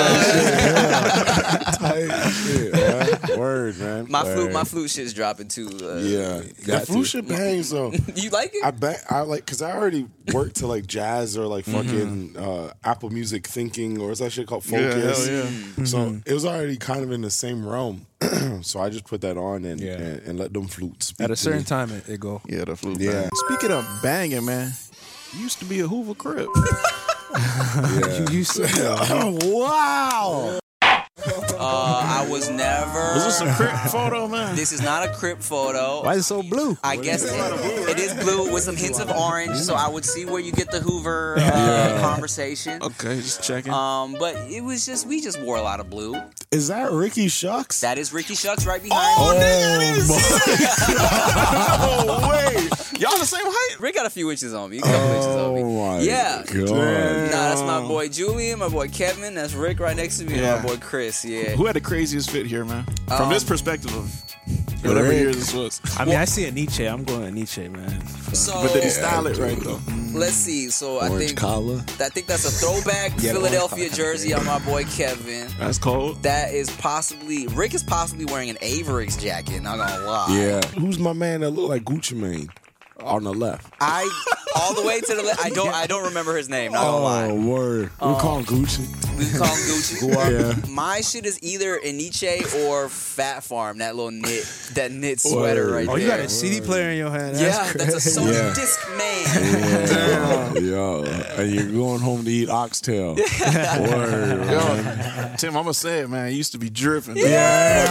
Type shit, man. Word, man. My Word. flute, my flute shit's dropping too. Uh, Yeah, the got flute to. shit bangs though. You like it? I bet I like because I already worked to like jazz or like Mm-hmm. fucking uh, Apple Music Thinking or is that shit called Yeah, Focus? hell yeah. So it was already kind of in the same realm. So I just put that on and Yeah. and, and let them flutes speak At a to certain me. time, it, it go. Yeah, the flute. Yeah. bang. Speaking of banging, man, you used to be a Hoover Crip. Yeah. You said Wow. Uh, I was never. Was this a Crip photo, man? This is not a Crip photo. why is it so blue? I guess it, it is blue with some hints of orange, so I would see where you get the Hoover uh, conversation. Okay, just checking. Um, but it was just we just wore a lot of blue. Is that Ricky Shucks? That is Ricky Shucks right behind Oh, me. nigga, I didn't see that. No way. Y'all the same height? Rick got a few inches on me. A couple inches on me. Oh my Yeah. God. Nah, that's my boy Julian, my boy Kevin. That's Rick right next to me, Yeah. and my boy Chris. Yeah. Who had the craziest fit here, man? From Um, this perspective of whatever Rick. year this was. I mean, I see a Nietzsche. I'm going to Nietzsche, man. So But did he style it right, though? let's see. So I Orange think collar. I think that's a throwback Philadelphia jersey on my boy Kevin. That's cold. That is possibly Rick is possibly wearing an Averix jacket. Not gonna lie. Yeah. Who's my man that look like Gucci Mane on the left? I all the way to the left. I don't. I don't remember his name. Not gonna lie. Oh, word. We call him Gucci. We can call him Gucci. Yeah. My shit is either Aniche or Fat Farm. That little knit, that knit sweater right Oh, there. you got a C D player in your hand. That's yeah, crazy. that's a Sony Yeah. Disc Man. Yeah, yo, and you're going home to eat oxtail. Word, man. Tim, I'm gonna say it, man. It used to be dripping. Yeah.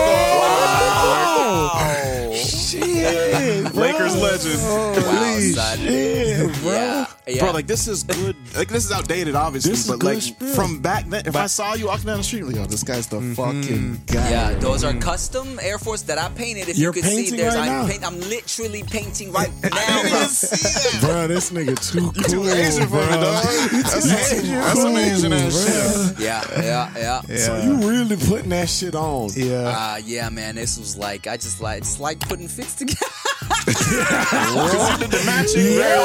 Wow. Shit, Lakers legend. Wow, son. Shit, bro. Yeah, yeah. Bro, like this is good. Like this is outdated, obviously, This is but good like spirit. from back then, if I saw you walking down the street, like, yo, this guy's the fucking guy. Yeah, those are custom Air Force that I painted. If You're you could see, painting there's right I'm, now? paint, I'm literally painting right now, I bro. didn't see that. Bro, this nigga too cool, Too Asian for bro. me, dog. That's Asian. That's some Asian ass shit. Yeah, yeah, yeah. So you really putting that shit on? Yeah. Uh, yeah, man. This was like I just like it's like putting fits together. The matching very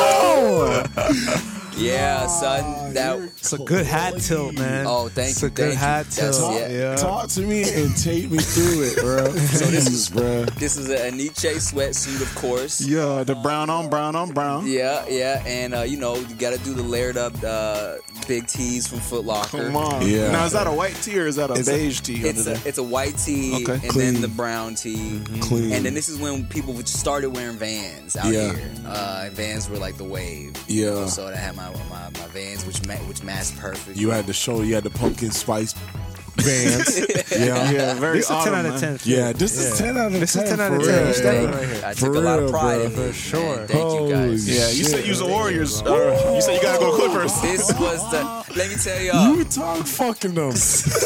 well. Yeah, son. That It's a good hat tilt, man. Oh, thank it's you, a good thank you. hat That's- tilt. yeah. Yeah. Talk to me and take me through it, bro. So this is, bro. this is a Aniche sweatsuit, of course. Yeah, the brown on brown on brown. Yeah, yeah, and uh, you know you got to do the layered up uh, big tees from Foot Locker. Come on. Yeah. Now, is that a white tee or is that a It's beige tee? It's under a, there? it's a white tee Okay. and Clean. then the brown tee. Clean. And then this is when people started wearing Vans out Yeah. here. Uh, and Vans were like the wave. Yeah. You know, so I had my, my, my Vans, which ma- which matched perfect. You had to show you had the pumpkin spice Vans. yeah. yeah, very This is a ten out autumn, of man. ten. Yeah, this is Yeah. ten out of ten. This is ten out of for ten. real. Step Yeah. right here. I For took a lot real, of pride bro. in For it. sure. Man, thank you guys. Yeah, you said Shit. you was the Warriors. Uh, you said you gotta go Clippers. This was the. Let me tell y'all. You talk fucking them.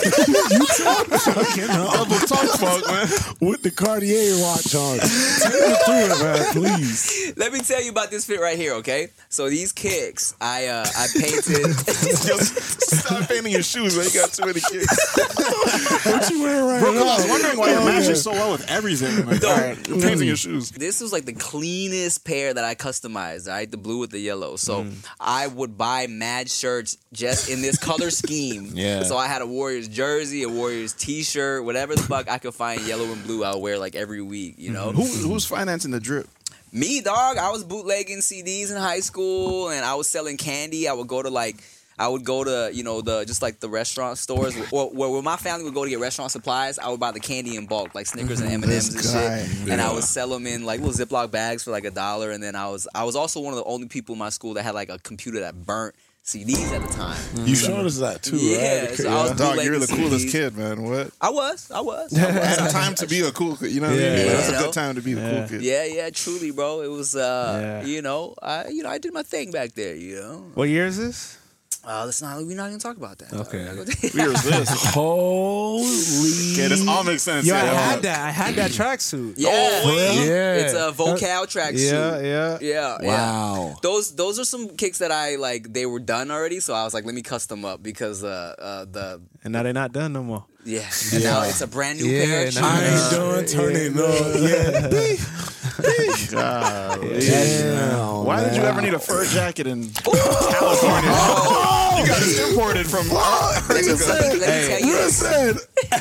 you talk fucking them. Double talk fuck, man. With the Cartier watch on. Take me through it, man, please. Let me tell you about this fit right here, okay? So these kicks, I uh, I painted. Yo, stop painting your shoes, man. You got too many kicks. What you wearing right Bro, now? I was wondering why you're Oh, matching yeah. so well with everything. Like, Don't- all right, you're painting your shoes. This was like the cleanest pair that I customized, right? The blue with the yellow. So I would buy mad shirts just in this color scheme. Yeah. So I had a Warriors jersey, a Warriors t-shirt, whatever the fuck I could find yellow and blue, I would wear like every week, you know? Who, who's financing the drip? Me, dog. I was bootlegging C Ds in high school, and I was selling candy. I would go to like, I would go to you know the just like the restaurant stores, or where, where my family would go to get restaurant supplies. I would buy the candy in bulk, like Snickers and M and M's and This guy. shit, and I would sell them in like little Ziploc bags for like a dollar. And then I was I was also one of the only people in my school that had like a computer that burnt C Ds at the time. You showed us that too, Yeah, right? so I was Dog, you're the bootlegging coolest C Ds. kid, man. What? I was, I was. I was. At a time to be a cool kid. You know what I mean? Yeah. That's a Yeah. good time to be the cool kid. Yeah, yeah, truly, bro. It was, uh, Yeah. you know, I, you know, I did my thing back there, you know. What year is this? Uh, let's not. We're not even talk about that. Okay. Here's this. Holy. Okay, this all makes sense. Yo, I yeah. had that. I had that tracksuit. Yeah, Yeah. it's a Vocal tracksuit. Yeah, yeah. Yeah, yeah. Wow. Those those are some kicks that I like. They were done already, so I was like, let me custom up because uh, uh the And now they're not done no more. yeah. And now it's a brand new Yeah, pair of now- shoes. I ain't done turning up. Yeah. God, Damn, why did you man. ever need a fur jacket in California? You got it imported from. Let me, tell, let me tell you this. Listen.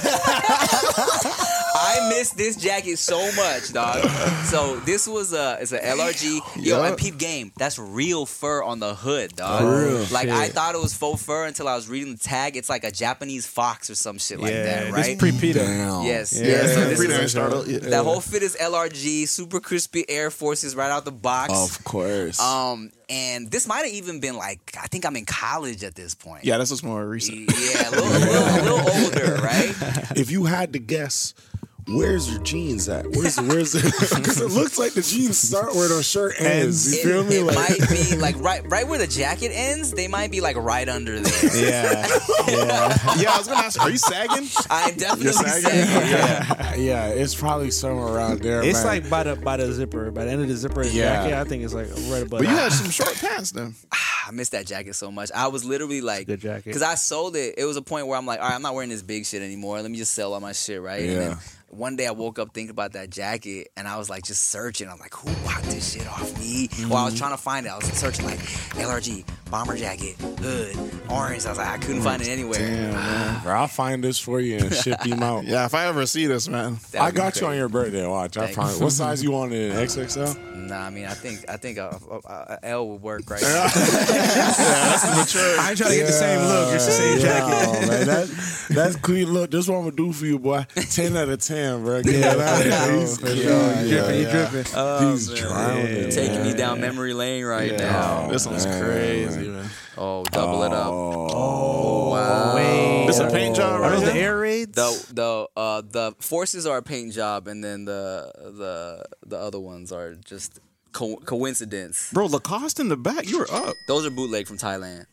I miss this jacket so much, dog. So this was a it's an L R G. Yo, Yeah. and peep game. That's real fur on the hood, dog. For real? Like Shit. I thought it was faux fur until I was reading the tag. It's like a Japanese fox or some shit like yeah, that, this right? pre-PETA. Damn. Yes, Yeah. yeah. So this Freedom is started. Yeah. that whole fit is L R G, super crispy Air Forces right out the box. Of course. Um, and this might have even been like I think I'm in college at this point. Yeah, this was more recent. Yeah, a little, a little, a little older, right? If you had to guess, where's your jeans at? Where's where's because it looks like the jeans start where the shirt ends. You It, feel me? it Like might be like right, right where the jacket ends. They might be like right under there. Yeah. yeah. Yeah, I was gonna ask. Are you sagging? I'm definitely sagging? saying, yeah, yeah, it's probably somewhere around there. It's man. like by the by the zipper, by the end of the zipper of the Yeah. jacket. I think it's like right above. But you had some short pants then. I miss that jacket so much. I was literally like, good jacket. because I sold it. It was a point where I'm like, all right, I'm not wearing this big shit anymore. Let me just sell all my shit, right? And Yeah. then one day I woke up thinking about that jacket, and I was like just searching. I'm like, who bought this shit off me? Mm-hmm. Well, I was trying to find it. I was searching like L R G, bomber jacket, hood, orange. I was like, I couldn't find it anywhere. Damn, man. Bro, I'll find this for you and ship him out. Yeah, if I ever see this, man. I got you on your birthday. Watch. I promise. What size you want it in? X X L? Nah, I mean, I think I think a, a, a L would work right now. Yeah, that's the mature. I ain't trying to get the same look. It's the same jacket. Oh, man, that, that's clean look. This one I'm gonna do for you, boy. Ten out of ten, bro. Get Yeah, it out of yeah, here. He's Yeah, dripping, yeah, he yeah. dripping. Oh, He's man. drowning. Yeah. Taking me man. down memory lane right Yeah. now. This one's man. crazy, man. Oh, double it up. Oh, wow. Wait. This a paint job Are right those the here? air raids? The the uh the forces are a paint job, and then the the the other ones are just co- coincidence. Bro, Lacoste in the back. You were up. Those are bootleg from Thailand.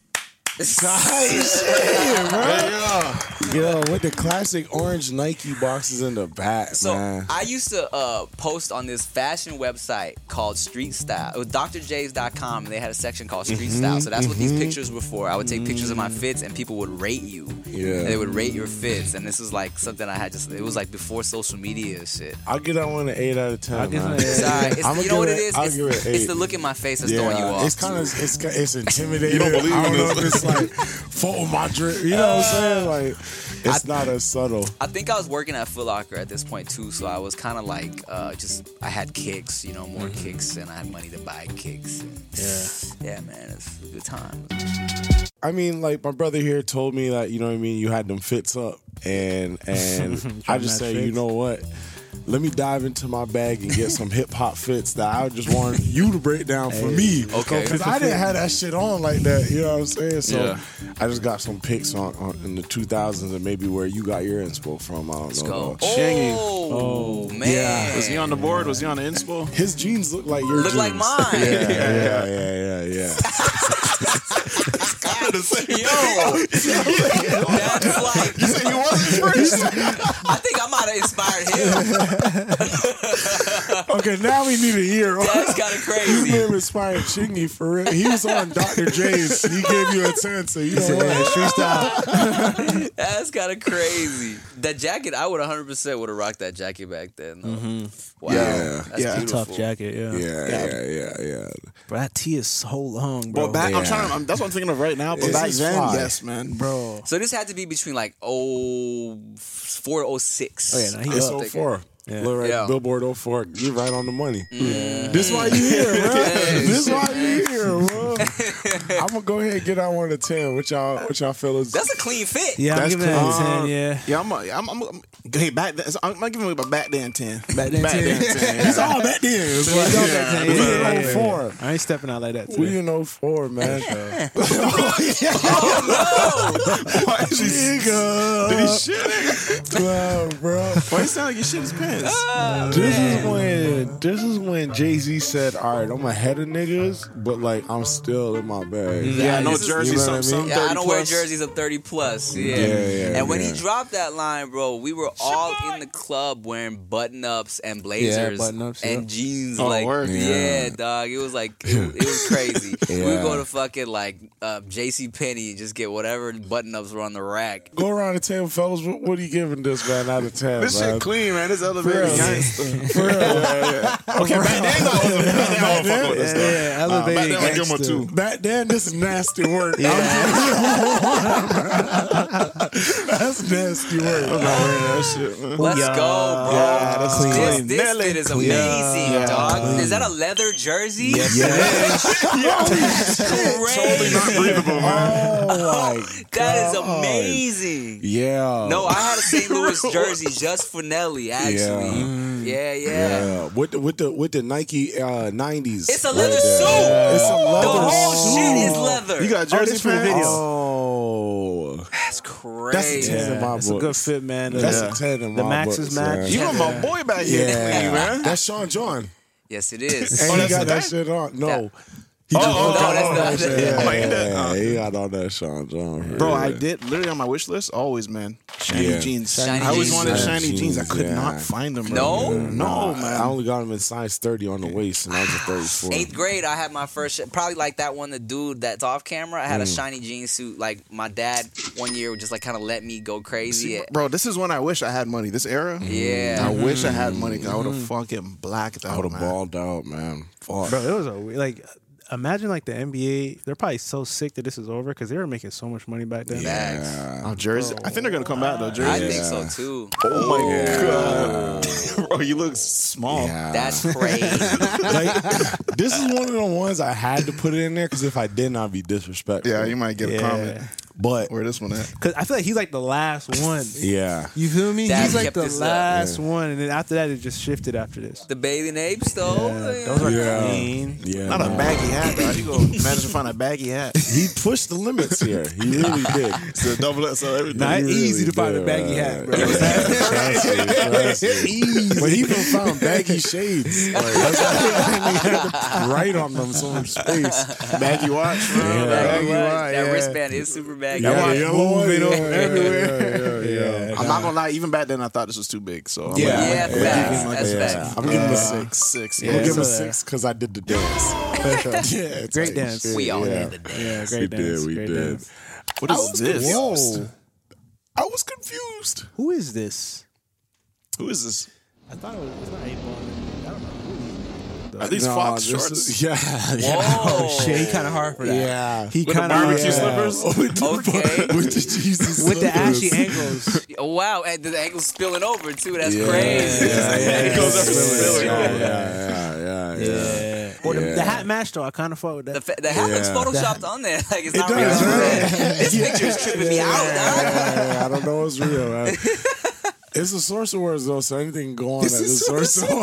Nice shit, bro. Yo, with the classic orange Nike boxes in the back, So man. I used to uh, post on this fashion website called Street Style. It was D R Jays dot com, and they had a section called Street Mm-hmm, Style. So that's what these pictures were for. I would take pictures of my fits, and people would rate you. Yeah. And they would rate your fits, and this was like something I had just. It was like before social media and shit. I'll get that one an eight out of ten. I'll give man. it an eight. Sorry, it's, I'ma you know what give it it- is? I'll It's, give it an it's eight. the look in my face that's throwing you off. It's kind of it's it's intimidating. You don't believe I don't in know this. if it's like photo my drip. You know what I'm saying? Like it's not as subtle. I think I was working at Foot Locker at this point too, so I was kind of like, uh, just I had kicks, you know, more kicks, and I had money to buy kicks. And yeah, yeah, man, it's a good time. I mean, like my brother here told me that you know what I mean. You had them fits up, and and I just match say, you fits. know what? Let me dive into my bag and get some hip hop fits that I just want you to break down for me. Okay. Because I didn't have that shit on like that. You know what I'm saying? So Yeah. I just got some pics on, on in the two thousands and maybe where you got your inspo from. I don't Let's know. go. though. Chingy. Oh, man, Yeah. Was he on the board? Was he on the inspo? His jeans look like your Look jeans. like mine. Yeah, yeah, yeah, yeah, yeah. Yo, that's like. You said he wasn't first. I think I might have inspired him. Okay, now we need a year. That's kind of crazy. You have inspired Chingy for real. He was on Doctor J's. He gave you a ten, so you know what? Street style. That's kind of crazy. That jacket, I would one hundred percent would have rocked that jacket back then. Though. Wow, Yeah. that's Yeah. beautiful. Tough jacket, yeah. Yeah, yeah, yeah, yeah. Bro, that tee is so long, bro. Well, back, I'm Yeah. trying. I'm, that's what I'm thinking of right now. But This back is then, fly. yes, man. bro. So this had to be between like oh four oh six. Oh, yeah, no, he It's up. oh four. Yeah. Look right, Yeah. Billboard oh four. You're right on the money. This why you here, bro. This why you here, bro. I'm gonna go ahead and get out one to ten. What y'all, what y'all fellas? That's a clean fit. Yeah, I'm That's giving that clean. a ten, yeah. Yeah, I'm. A, I'm, I'm, I'm hey, back then. I'm, I'm giving him a back then ten. Back then ten. It's all back then. It's like, Yeah, yeah, yeah, we yeah, in yeah. oh four. I ain't stepping out like that We today. in oh four, man. Why is he, Nigga. did he shit? Wow, bro. Why he sound like he shit his pants? This is when this is when Jay-Z said, all right, I'm ahead of niggas, but like I'm still in my bag. Yeah, no this is- jersey. you know Some, what I some mean? Yeah, I thirty don't wear plus. jerseys of thirty plus. Yeah. Yeah, yeah, and when yeah. he dropped that line, bro, we were all in the club wearing button ups and blazers button-ups, and yeah. jeans. Oh, like, word. yeah. dog. It was like, it, it was crazy. We would Yeah. go to fucking like uh, J C Penney and just get whatever button ups were on the rack. Go around the table, fellas. What, what are you giving this man out of ten? This man? shit clean, man. This For elevated real. gangster. For real. Yeah, yeah. Okay, back then, I was back then, I was fucking with this Yeah, stuff. yeah, Uh, back elevated then, I give him a gangster. two. Back then, this is nasty work. That's nasty work. I'm not wearing that shit, man. Let's Yeah. go, bro. Yeah, that's Clean. This, clean. this Nelly fit is clean. amazing, Yeah. dog. Is that a leather jersey? Yes, Totally not breathable, man. Oh my That is God. amazing. Yeah. No, I had a Saint Louis jersey just for Nelly, actually. Yeah, yeah. Yeah, with the with the with the Nike uh, nineties. It's a leather right there. suit. It's a leather The whole suit. shit is leather. You got jersey this for the fans? video. Oh, That's that's a crazy. ten in my It's a good books. fit, man. That's The- a ten in the my Max books, is match. man. You got my boy back here, Yeah, clean, man. That's Sean John, Yes, it is. and Oh, he that's got the that guy? shit on. No, He just Oh, looked no, out that's all not- that shit. yeah. Yeah, Yeah, yeah, yeah. yeah, he got all that Sean John. Bro, yeah. I did literally on my wish list. Always, man. Shiny Yeah. jeans. Shiny I always jeans. wanted Shiny shiny jeans. I jeans, could yeah. not find them. Bro. No? no, man. I only got him in size thirty on the waist, and I was a thirty-four. Eighth grade, I had my first, sh- probably like that one, the dude that's off camera. I had a Mm. shiny jean suit. Like my dad, one year, would just like kind of let me go crazy. See, bro, this is when I wish I had money. This era, Yeah. I wish I had money. 'Cause I would have fucking blacked I out. would have man. balled out, man. Fuck. Bro, it was a weird- like. Imagine like the N B A. They're probably so sick that this is over because they were making so much money back then. Yeah. Oh, Jersey. I think they're gonna come back though. Jersey. I think so too. Oh my Yeah. god, bro, you look small. Yeah. That's crazy. Like, this is one of the ones I had to put it in there because if I didn't, I'd be disrespectful. Yeah, you might get a Yeah. comment. But Where this one at? Because I feel like he's like the last one. yeah, You feel me? Dad he's like kept the this up. last one, and then after that, it just shifted after this. The bathing apes, though. Yeah, those are Yeah. clean. yeah. Not a man. baggy hat, though. You go manage to find a baggy hat. He pushed the limits here. He really did. So double X L everything. Not He easy really to find a did, baggy man. hat, bro. Trust me, trust me. But he even found baggy shades. Like, that's why he had to write on them so much space. Baggy watch, bro. Yeah. Baggy Baggy watch. watch, That yeah. wristband is super baggy. That watch yeah, moving yeah, over yeah, everywhere. yeah, yeah, yeah. I'm not gonna lie. Even back then, I thought this was too big. So I'm Yeah. like, Yeah, I'm gonna facts. give him like That's a- facts. I'm giving him a Uh, six. Six. I'm Yeah. gonna give him a so six because I did the dance. yeah, it's Great like, dance. shit, We all yeah. did the dance. Yeah, great We dance. did, we great did. dance. What I is was this? confused. I was confused. Who is this? Who is this? I thought it was. It's not eight ball. I don't know who he is. Are these No, Fox this shorts? is- yeah, yeah. Whoa. Shit, he kind of hard for that. Yeah. He With the kind of barbecue yeah. slippers? with the, Okay. with the Jesus with the ashy slippers. ankles. Wow, and the ankle's spilling over, too. That's Yeah. crazy. Yeah, yeah, It goes up yeah, and spilling yeah, over. yeah, yeah, yeah, yeah. Or the, Yeah. the hat match though, I kind of fuck with that. The, fa- the hat looks Yeah. photoshopped on there. Like, it's not does, real. right? This picture is tripping me out, dog. Yeah, I don't know what's real, man. It's a source of words though, so anything can go on at the source of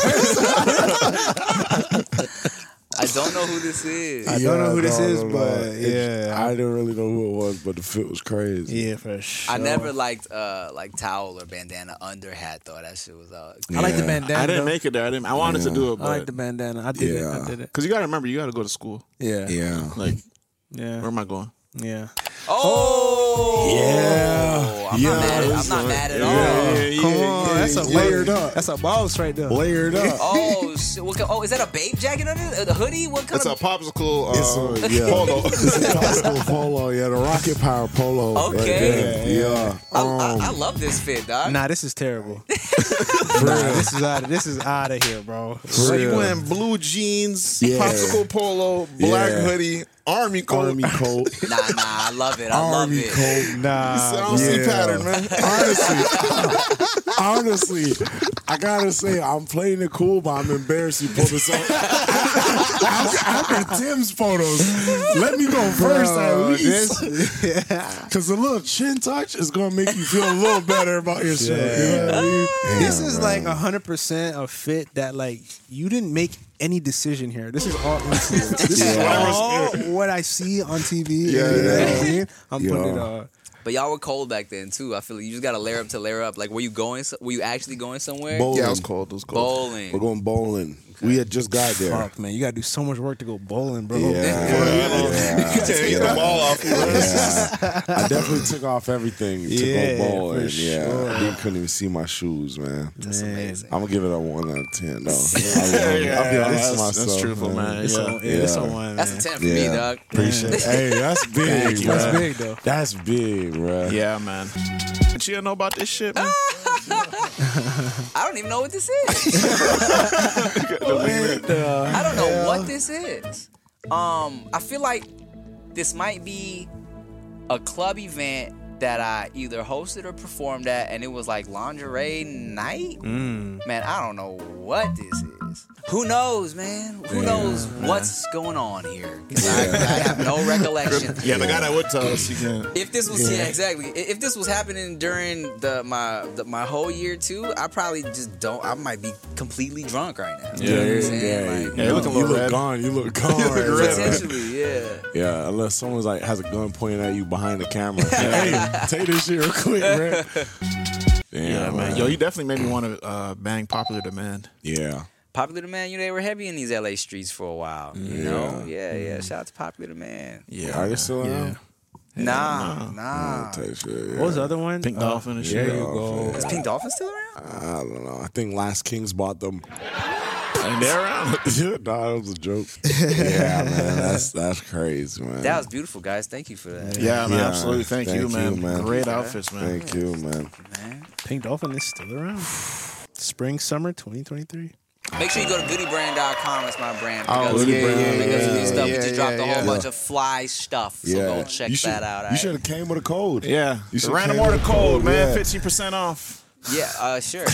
words. I don't know who this is. I don't know who this no, is, no, no. but It- yeah. I didn't really know who it was, but the fit was crazy. Yeah, for sure. I never liked uh like towel or bandana under hat though. That shit was uh I like the Yeah. bandana. I didn't though. make it there. I didn't. I wanted to do it, I like but the bandana. I did it. Yeah. I did it. because you got to remember, you got to go to school. Yeah. Yeah. Like, Yeah. where am I going? Yeah. Oh Yeah. I'm Yeah, not mad. it's I'm not like- mad at yeah, all. yeah, Come yeah, on, yeah, that's a layered up. That's a boss right there. Layered up. Oh shit! What, co- oh, is that a babe jacket under it? The hoodie? What kind It's a of? popsicle It's uh, a, yeah. polo. It's a Costco polo. Yeah, the Rocket Power polo. right Okay. there. Yeah. I, Um, I, I love this fit, dog. Nah, this is terrible. nah, this is out. Of, this is out of here, bro. So you real. went blue jeans, Yeah. popsicle polo, black Yeah. hoodie, army coat. Army coat. Nah, nah, I love it. I love Army it. coat. Nah, Sounds Yeah. pattern, man. Honestly, honestly, I gotta say, I'm playing it cool, but I'm embarrassed you pulled this up. After, after Tim's photos, let me go first at least. Because a little chin touch is gonna make you feel a little better about yourself. You know what I mean? This Damn, is bro. like a hundred percent a fit that like you didn't make any decision here. This is all influence. This is Yeah. all what I see on T V. Yeah, and, you know yeah. what I mean? I'm putting it Yeah. on. But y'all were cold back then too. I feel like you just gotta layer up to layer up. Like, were you going? so- Were you actually going somewhere? Bowling. Yeah, it was cold. It was cold. Bowling. We're going bowling. We had just got there. Fuck, man, you gotta do so much work to go bowling, bro. Yeah, yeah, Take yeah. the ball off. Yeah. I definitely took off everything to Yeah, go bowling. for Yeah, sure. you couldn't even see my shoes, man. That's amazing. I'm gonna give it a one out of ten. No, I love it. I'll be honest that's, with myself. that's truthful, man. It's Yeah. on, yeah, it's on one. That's man. a ten for me, Yeah. dog. Appreciate it. Hey, that's big. Thank you, That's man. big though. That's big, bro. Yeah, man. Did you know about this shit, man? I don't even know what this is. I don't know what this is. Um, I feel like this might be a club event that I either hosted or performed at, and it was like lingerie night. Mm. Man, I don't know what this is. Who knows, man? Who Yeah, knows what's going on here? 'Cause I, I have no recollection. Yeah, the guy that would tell us, you can. If this was yeah. exactly. I- If this was happening during the my the, my whole year too, I probably just don't. I might be completely drunk right now. Yeah, You know what I'm yeah, saying? yeah. Like, Yeah, you look a You little look red. gone. You look gone. right now. potentially, yeah. Yeah, unless someone's like has a gun pointing at you behind the camera. Hey, take this shit real quick, man. Damn, Yeah, man. Yo, you definitely made me want to uh, bang Popular Demand. Yeah. Popular Demand, you know, they were heavy in these L A streets for a while. You Yeah. know? Yeah, yeah. Shout out to Popular Demand. Yeah. Are they still around? Nah, nah. I'll take shit, yeah. What was the other one? Pink Uh, Dolphin and shit. There you go. Is Pink Dolphin still around? I don't know. I think Last Kings bought them. And they're around. Nah, that was a joke. Yeah, man. That's that's crazy, man. That was beautiful, guys. Thank you for that. Yeah, man. Yeah, Absolutely. Thank, thank you, man. you, man. Great outfits, man. Thank you, man. Man. Pink Dolphin is still around. Spring, summer twenty twenty-three. Make sure you go to goody brand dot com. That's my brand. Oh, Because yeah, we- yeah, because of yeah, new stuff. yeah, we just yeah, dropped a whole yeah. bunch of fly stuff. So Yeah. go check You should- that out. You all should right? have came with a code. Yeah. You should Random came order with a code, man. yeah. fifteen percent off. Yeah, uh, sure.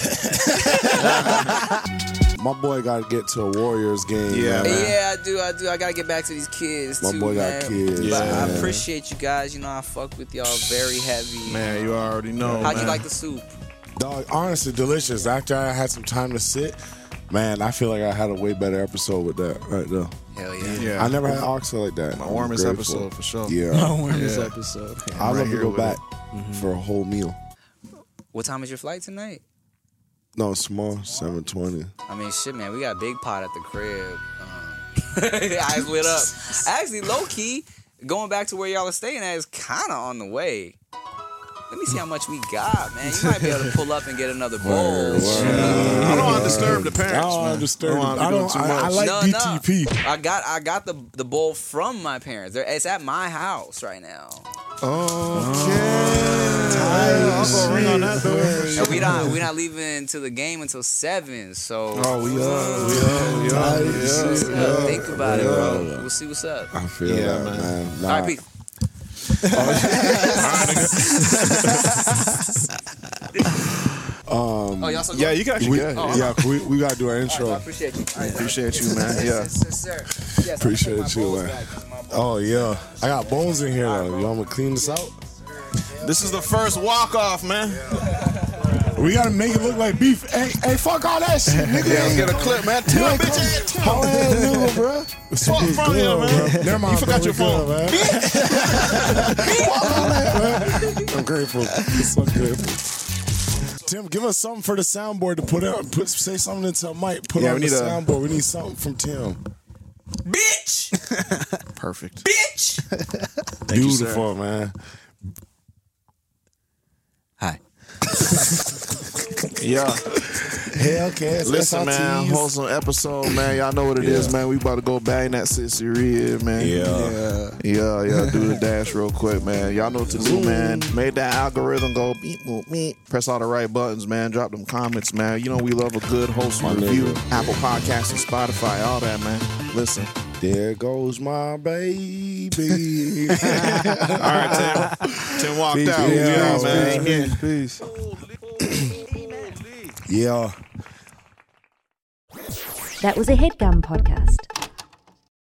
My boy got to get to a Warriors game. Yeah, man. Yeah, I do. I do. I gotta get back to these kids My too, boy got man. kids, But I man. appreciate you guys. You know, I fuck with y'all very heavy. Man, you already know. How'd you man. like the soup? Dog, honestly, delicious. After I had some time to sit, man, I feel like I had a way better episode with that right there. Hell yeah. Yeah. I never had oxtail like that. My I'm warmest grateful. episode for sure. Yeah. My warmest Yeah. episode. I'd right love to here go with back it. for a whole meal. What time is your flight tonight? No, small, seven twenty. I mean, shit, man. We got a big pot at the crib. Um, eyes lit up. Actually, low key, going back to where y'all are staying at is kind of on the way. Let me see how much we got, man. You might be able to pull up and get another bowl. Word, word. I don't want to disturb the parents. I don't man. understand. I don't, I don't. too I, I much. like No, D no. T P. I got I got the the bowl from my parents. They're, it's at my house right now. I'll go ring on that door. And we not we not leaving to the game until seven. So Oh, we are. We are. We are. Nice. Yeah. uh, think about it, bro. Yeah. We'll see what's up. I feel Yeah, that, man. man. Nah, All right, peace. um, Oh, y'all still Yeah, going? you can actually we, go. Oh, yeah, we, we gotta do our I intro. appreciate you. All right, Appreciate you, man. Yeah. Yes, yes, sir. Yes, I'll Appreciate take my you, bowls man. back. These are my bowls. Oh yeah, I got bones in here though. You want me to clean this out? This is the first walk off, man. We gotta make it look like beef. Hey, hey, fuck all that shit, nigga. Yeah, let's get a clip, man. Tim, Yeah, bitch, come- ass Tim. How ass nigga, bro? Fuck from here, man. Never mind. You forgot bro. your We phone. good, man. Fuck all that, man. I'm grateful. I'm so grateful. Tim, give us something for the soundboard to put out. Put say something into a mic. Put Yeah, on we the need a- soundboard. We need something from Tim. Bitch! Perfect. Bitch! Thank you, sir. Beautiful, man. Hi. Yeah. Hellcats. Listen, man, wholesome episode, man. Y'all know what it is, Yeah. man. We about to go bang that sixty rib, man. Yeah. yeah, yeah, yeah. Do the dash real quick, man. Y'all know what to do, man. Made that algorithm go beep, boop, beep. Press all the right buttons, man. Drop them comments, man. You know we love a good wholesome My review. nigga. Apple Podcasts and Spotify, all that, man. Listen. There goes my baby. All right, Tim. Tim walked Peace, out. peace, Yeah, peace, man. Peace, Amen. peace. Yeah. That was a headgum podcast.